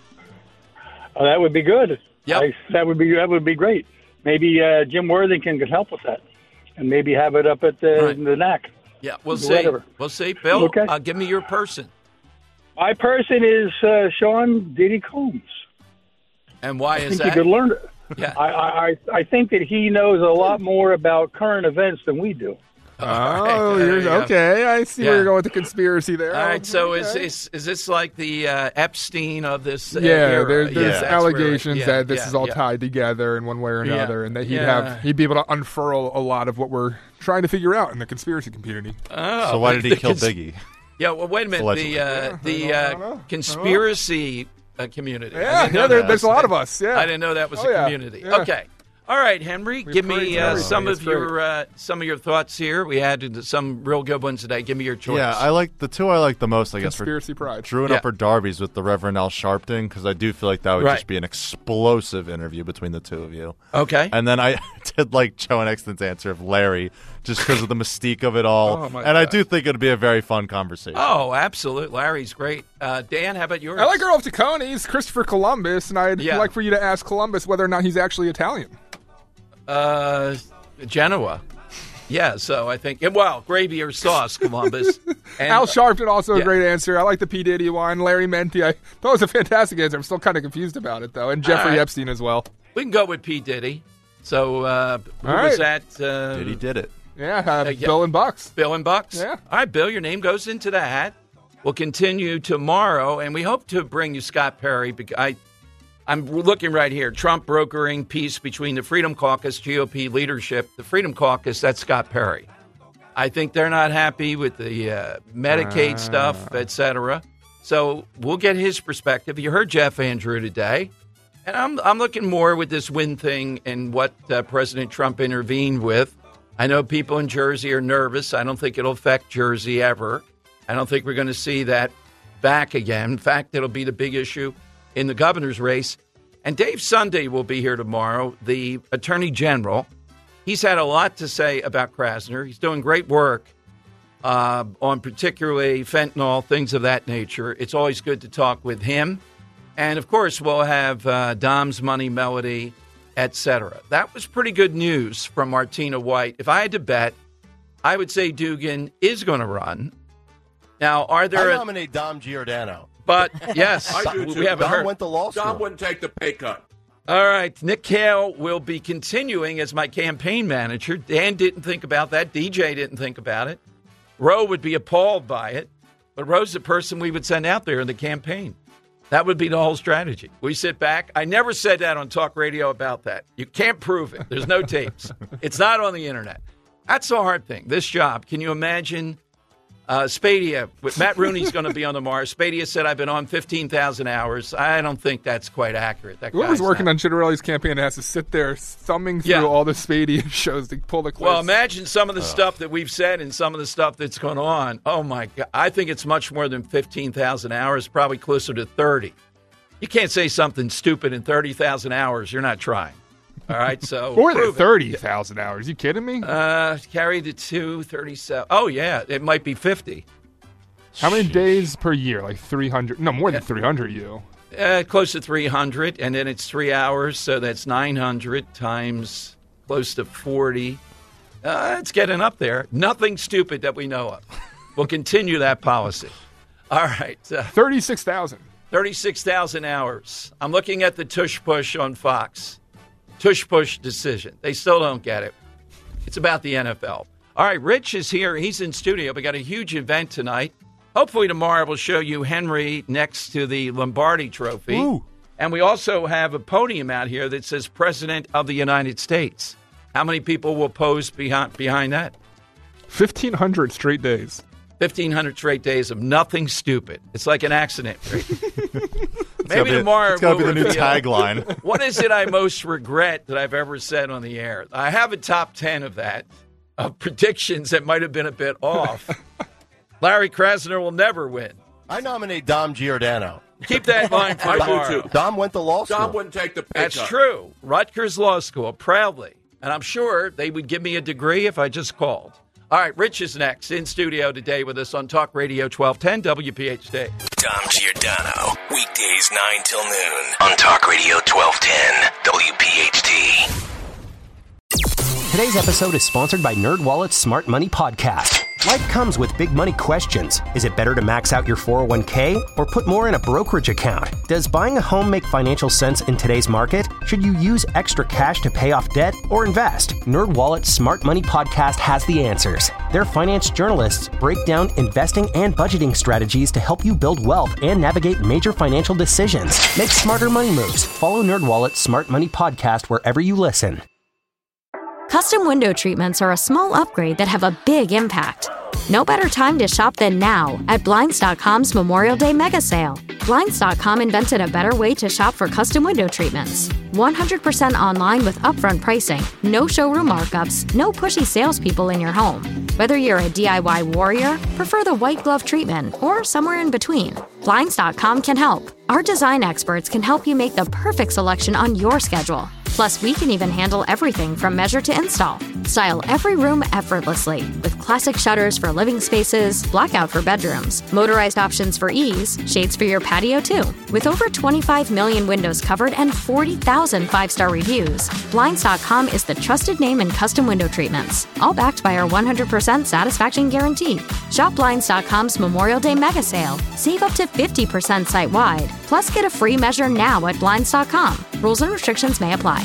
Oh, that would be good. Yep. I, that would be that would be great. Maybe uh, Jim Worthington could help with that, and maybe have it up at the, Right. the N A C. Yeah, we'll see. Whatever. We'll see. Bill, Okay. uh, give me your person. My person is uh, Sean Diddy Combs. And why I is think that? you could learn. Yeah. I, I I think that he knows a lot more about current events than we do. Oh, There you're, you go. okay. I see Yeah. where you're going with the conspiracy there. All right, so is, Okay. is is this like the uh, Epstein of this uh, Yeah, era? there, there's Yes, that's allegations where- yeah, that this yeah, is all yeah. tied together in one way or Yeah. another, and that he'd Yeah. have he'd be able to unfurl a lot of what we're trying to figure out in the conspiracy community. Oh, So why did the he kill cons- Biggie? Yeah, well, wait a minute. Allegedly. The uh, the uh, conspiracy uh, community. I Yeah, didn't know yeah, there, that. there's a lot of us. Yeah, I didn't know that was Oh, a yeah. community. Yeah. Okay. All right, Henry, give me praise uh, everybody. some It's of great. your uh, some of your thoughts here. We had some real good ones today. Give me your choice. Yeah, I like the two I like the most, I guess, for Conspiracy pride. Drew and Yeah. Upper Darby's with the Reverend Al Sharpton, because I do feel like that would Right. just be an explosive interview between the two of you. Okay. And then I did like Joe and Exton's answer of Larry, just because of the mystique of it all. Oh, my and I God. do think it would be a very fun conversation. Oh, absolutely. Larry's great. Uh, Dan, how about yours? I like Earl Tacone's Christopher Columbus, and I'd Yeah. like for you to ask Columbus whether or not he's actually Italian. Uh, Genoa. Yeah, so I think, well, gravy or sauce, Columbus. And, Al Sharpton, also yeah. a great answer. I like the P. Diddy one. Larry Menti, I thought it was a fantastic answer. I'm still kind of confused about it, though. And Jeffrey All right. Epstein as well. We can go with P. Diddy. So, uh, who All was right. that? Uh, Did he did it? Yeah, uh, yeah. Bill and Bucks. Bill and Bucks? Yeah. All right, Bill, your name goes into the hat. We'll continue tomorrow, and we hope to bring you Scott Perry. Because I, I'm looking right here. Trump brokering peace between the Freedom Caucus, G O P leadership. The Freedom Caucus, that's Scott Perry. I think they're not happy with the uh, Medicaid Uh. stuff, et cetera. So we'll get his perspective. You heard Jeff Andrew today. And I'm I'm looking more with this win thing and what uh, President Trump intervened with. I know people in Jersey are nervous. I don't think it'll affect Jersey ever. I don't think we're going to see that back again. In fact, it'll be the big issue in the governor's race. And Dave Sunday will be here tomorrow, the Attorney General. He's had a lot to say about Krasner. He's doing great work uh, on particularly fentanyl, things of that nature. It's always good to talk with him. And, of course, we'll have uh, Dom's Money Melody, et cetera. That was pretty good news from Martina White. If I had to bet, I would say Dugan is going to run. Now, are there... I a- nominate Dom Giordano. But, yes, I do we too. haven't Dom heard. went to law school. Dom wouldn't take the pay cut. All right, Nick Kale will be continuing as my campaign manager. Dan didn't think about that. D J didn't think about it. Roe would be appalled by it. But Roe's the person we would send out there in the campaign. That would be the whole strategy. We sit back. I never said that on talk radio about that. You can't prove it. There's no tapes. It's not on the internet. That's the hard thing. This job, can you imagine uh, Spadia? Matt Rooney's going to be on the Mars. Spadia said, I've been on fifteen thousand hours. I don't think that's quite accurate. That Whoever's guy's working not. on Chitterelli's campaign has to sit there thumbing through Yeah. all the Spady shows to pull the clips. Well, imagine some of the stuff that we've said and some of the stuff that's going on. Oh, my God. I think it's much more than fifteen thousand hours, probably closer to thirty. You can't say something stupid in thirty thousand hours. You're not trying. All right, so More than prove it. thirty thousand hours. You kidding me? Uh, carry the two, thirty-seven. Oh, yeah, it might be fifty. How many days per year? Like three hundred? No, more than three hundred, you. Uh, close to three hundred, and then it's three hours, so that's nine hundred times close to forty. Uh, it's getting up there. Nothing stupid that we know of. We'll continue that policy. All right. Uh, thirty-six thousand. thirty-six thousand hours. I'm looking at the tush push on Fox. Tush push decision. They still don't get it. It's about the N F L. All right, Rich is here. He's in studio. We got a huge event tonight. Hopefully tomorrow we'll show you Henry next to the Lombardi Trophy. Ooh. And we also have a podium out here that says President of the United States. How many people will pose behind, behind that? fifteen hundred straight days. fifteen hundred straight days of nothing stupid. It's like an accident. Maybe be, tomorrow it's gotta we'll be the new reveal, tagline. What is it I most regret that I've ever said on the air? I have a top ten of that, of predictions that might have been a bit off. Larry Krasner will never win. I nominate Dom Giordano. Keep that in mind for I do tomorrow. too. Dom went to law school. Dom wouldn't take the pay That's cut. true. Rutgers Law School, proudly. And I'm sure they would give me a degree if I just called. All right, Rich is next, in studio today with us on Talk Radio twelve ten W P H D. Dom Giordano, weekdays nine till noon on Talk Radio twelve ten W P H D. Today's episode is sponsored by NerdWallet's Smart Money Podcast. Life comes with big money questions. Is it better to max out your four oh one k or put more in a brokerage account? Does buying a home make financial sense in today's market? Should you use extra cash to pay off debt or invest? NerdWallet's Smart Money Podcast has the answers. Their finance journalists break down investing and budgeting strategies to help you build wealth and navigate major financial decisions. Make smarter money moves. Follow NerdWallet's Smart Money Podcast wherever you listen. Custom window treatments are a small upgrade that have a big impact. No better time to shop than now at Blinds dot com's Memorial Day mega sale. Blinds dot com invented a better way to shop for custom window treatments. one hundred percent online with upfront pricing, no showroom markups, no pushy salespeople in your home. Whether you're a D I Y warrior, prefer the white glove treatment, or somewhere in between, Blinds dot com can help. Our design experts can help you make the perfect selection on your schedule. Plus, we can even handle everything from measure to install. Style every room effortlessly with classic shutters for living spaces, blackout for bedrooms, motorized options for ease, shades for your patio too. With over twenty-five million windows covered and forty thousand five-star reviews, Blinds dot com is the trusted name in custom window treatments, all backed by our one hundred percent satisfaction guarantee. Shop Blinds dot com's Memorial Day mega sale. Save up to fifty percent site-wide. Plus, get a free measure now at Blinds dot com. Rules and restrictions may apply.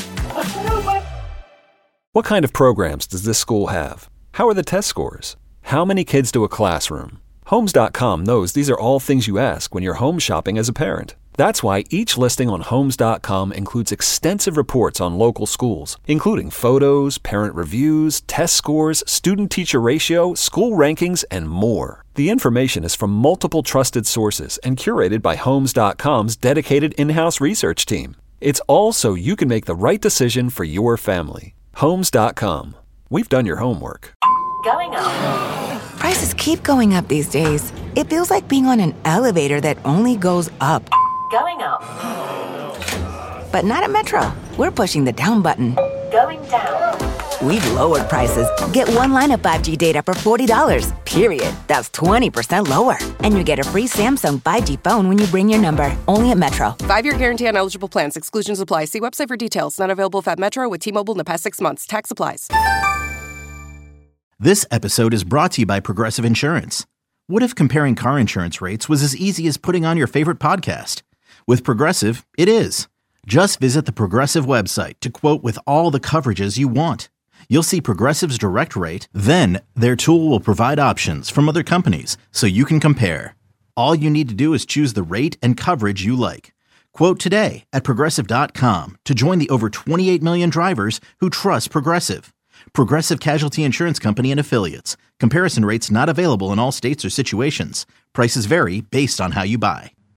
What kind of programs does this school have? How are the test scores? How many kids to a classroom? Homes dot com knows these are all things you ask when you're home shopping as a parent. That's why each listing on Homes dot com includes extensive reports on local schools, including photos, parent reviews, test scores, student-teacher ratio, school rankings, and more. The information is from multiple trusted sources and curated by Homes dot com's dedicated in-house research team. It's all so you can make the right decision for your family. Homes dot com. We've done your homework. Going up. Prices keep going up these days. It feels like being on an elevator that only goes up. Going up. But not at Metro. We're pushing the down button. Going down. We've lowered prices. Get one line of five G data for forty dollars, period. That's twenty percent lower. And you get a free Samsung five G phone when you bring your number. Only at Metro. Five-year guarantee on eligible plans. Exclusions apply. See website for details. Not available at Metro with T-Mobile in the past six months. Tax applies. This episode is brought to you by Progressive Insurance. What if comparing car insurance rates was as easy as putting on your favorite podcast? With Progressive, it is. Just visit the Progressive website to quote with all the coverages you want. You'll see Progressive's direct rate, then their tool will provide options from other companies so you can compare. All you need to do is choose the rate and coverage you like. Quote today at Progressive dot com to join the over twenty-eight million drivers who trust Progressive. Progressive Casualty Insurance Company and Affiliates. Comparison rates not available in all states or situations. Prices vary based on how you buy.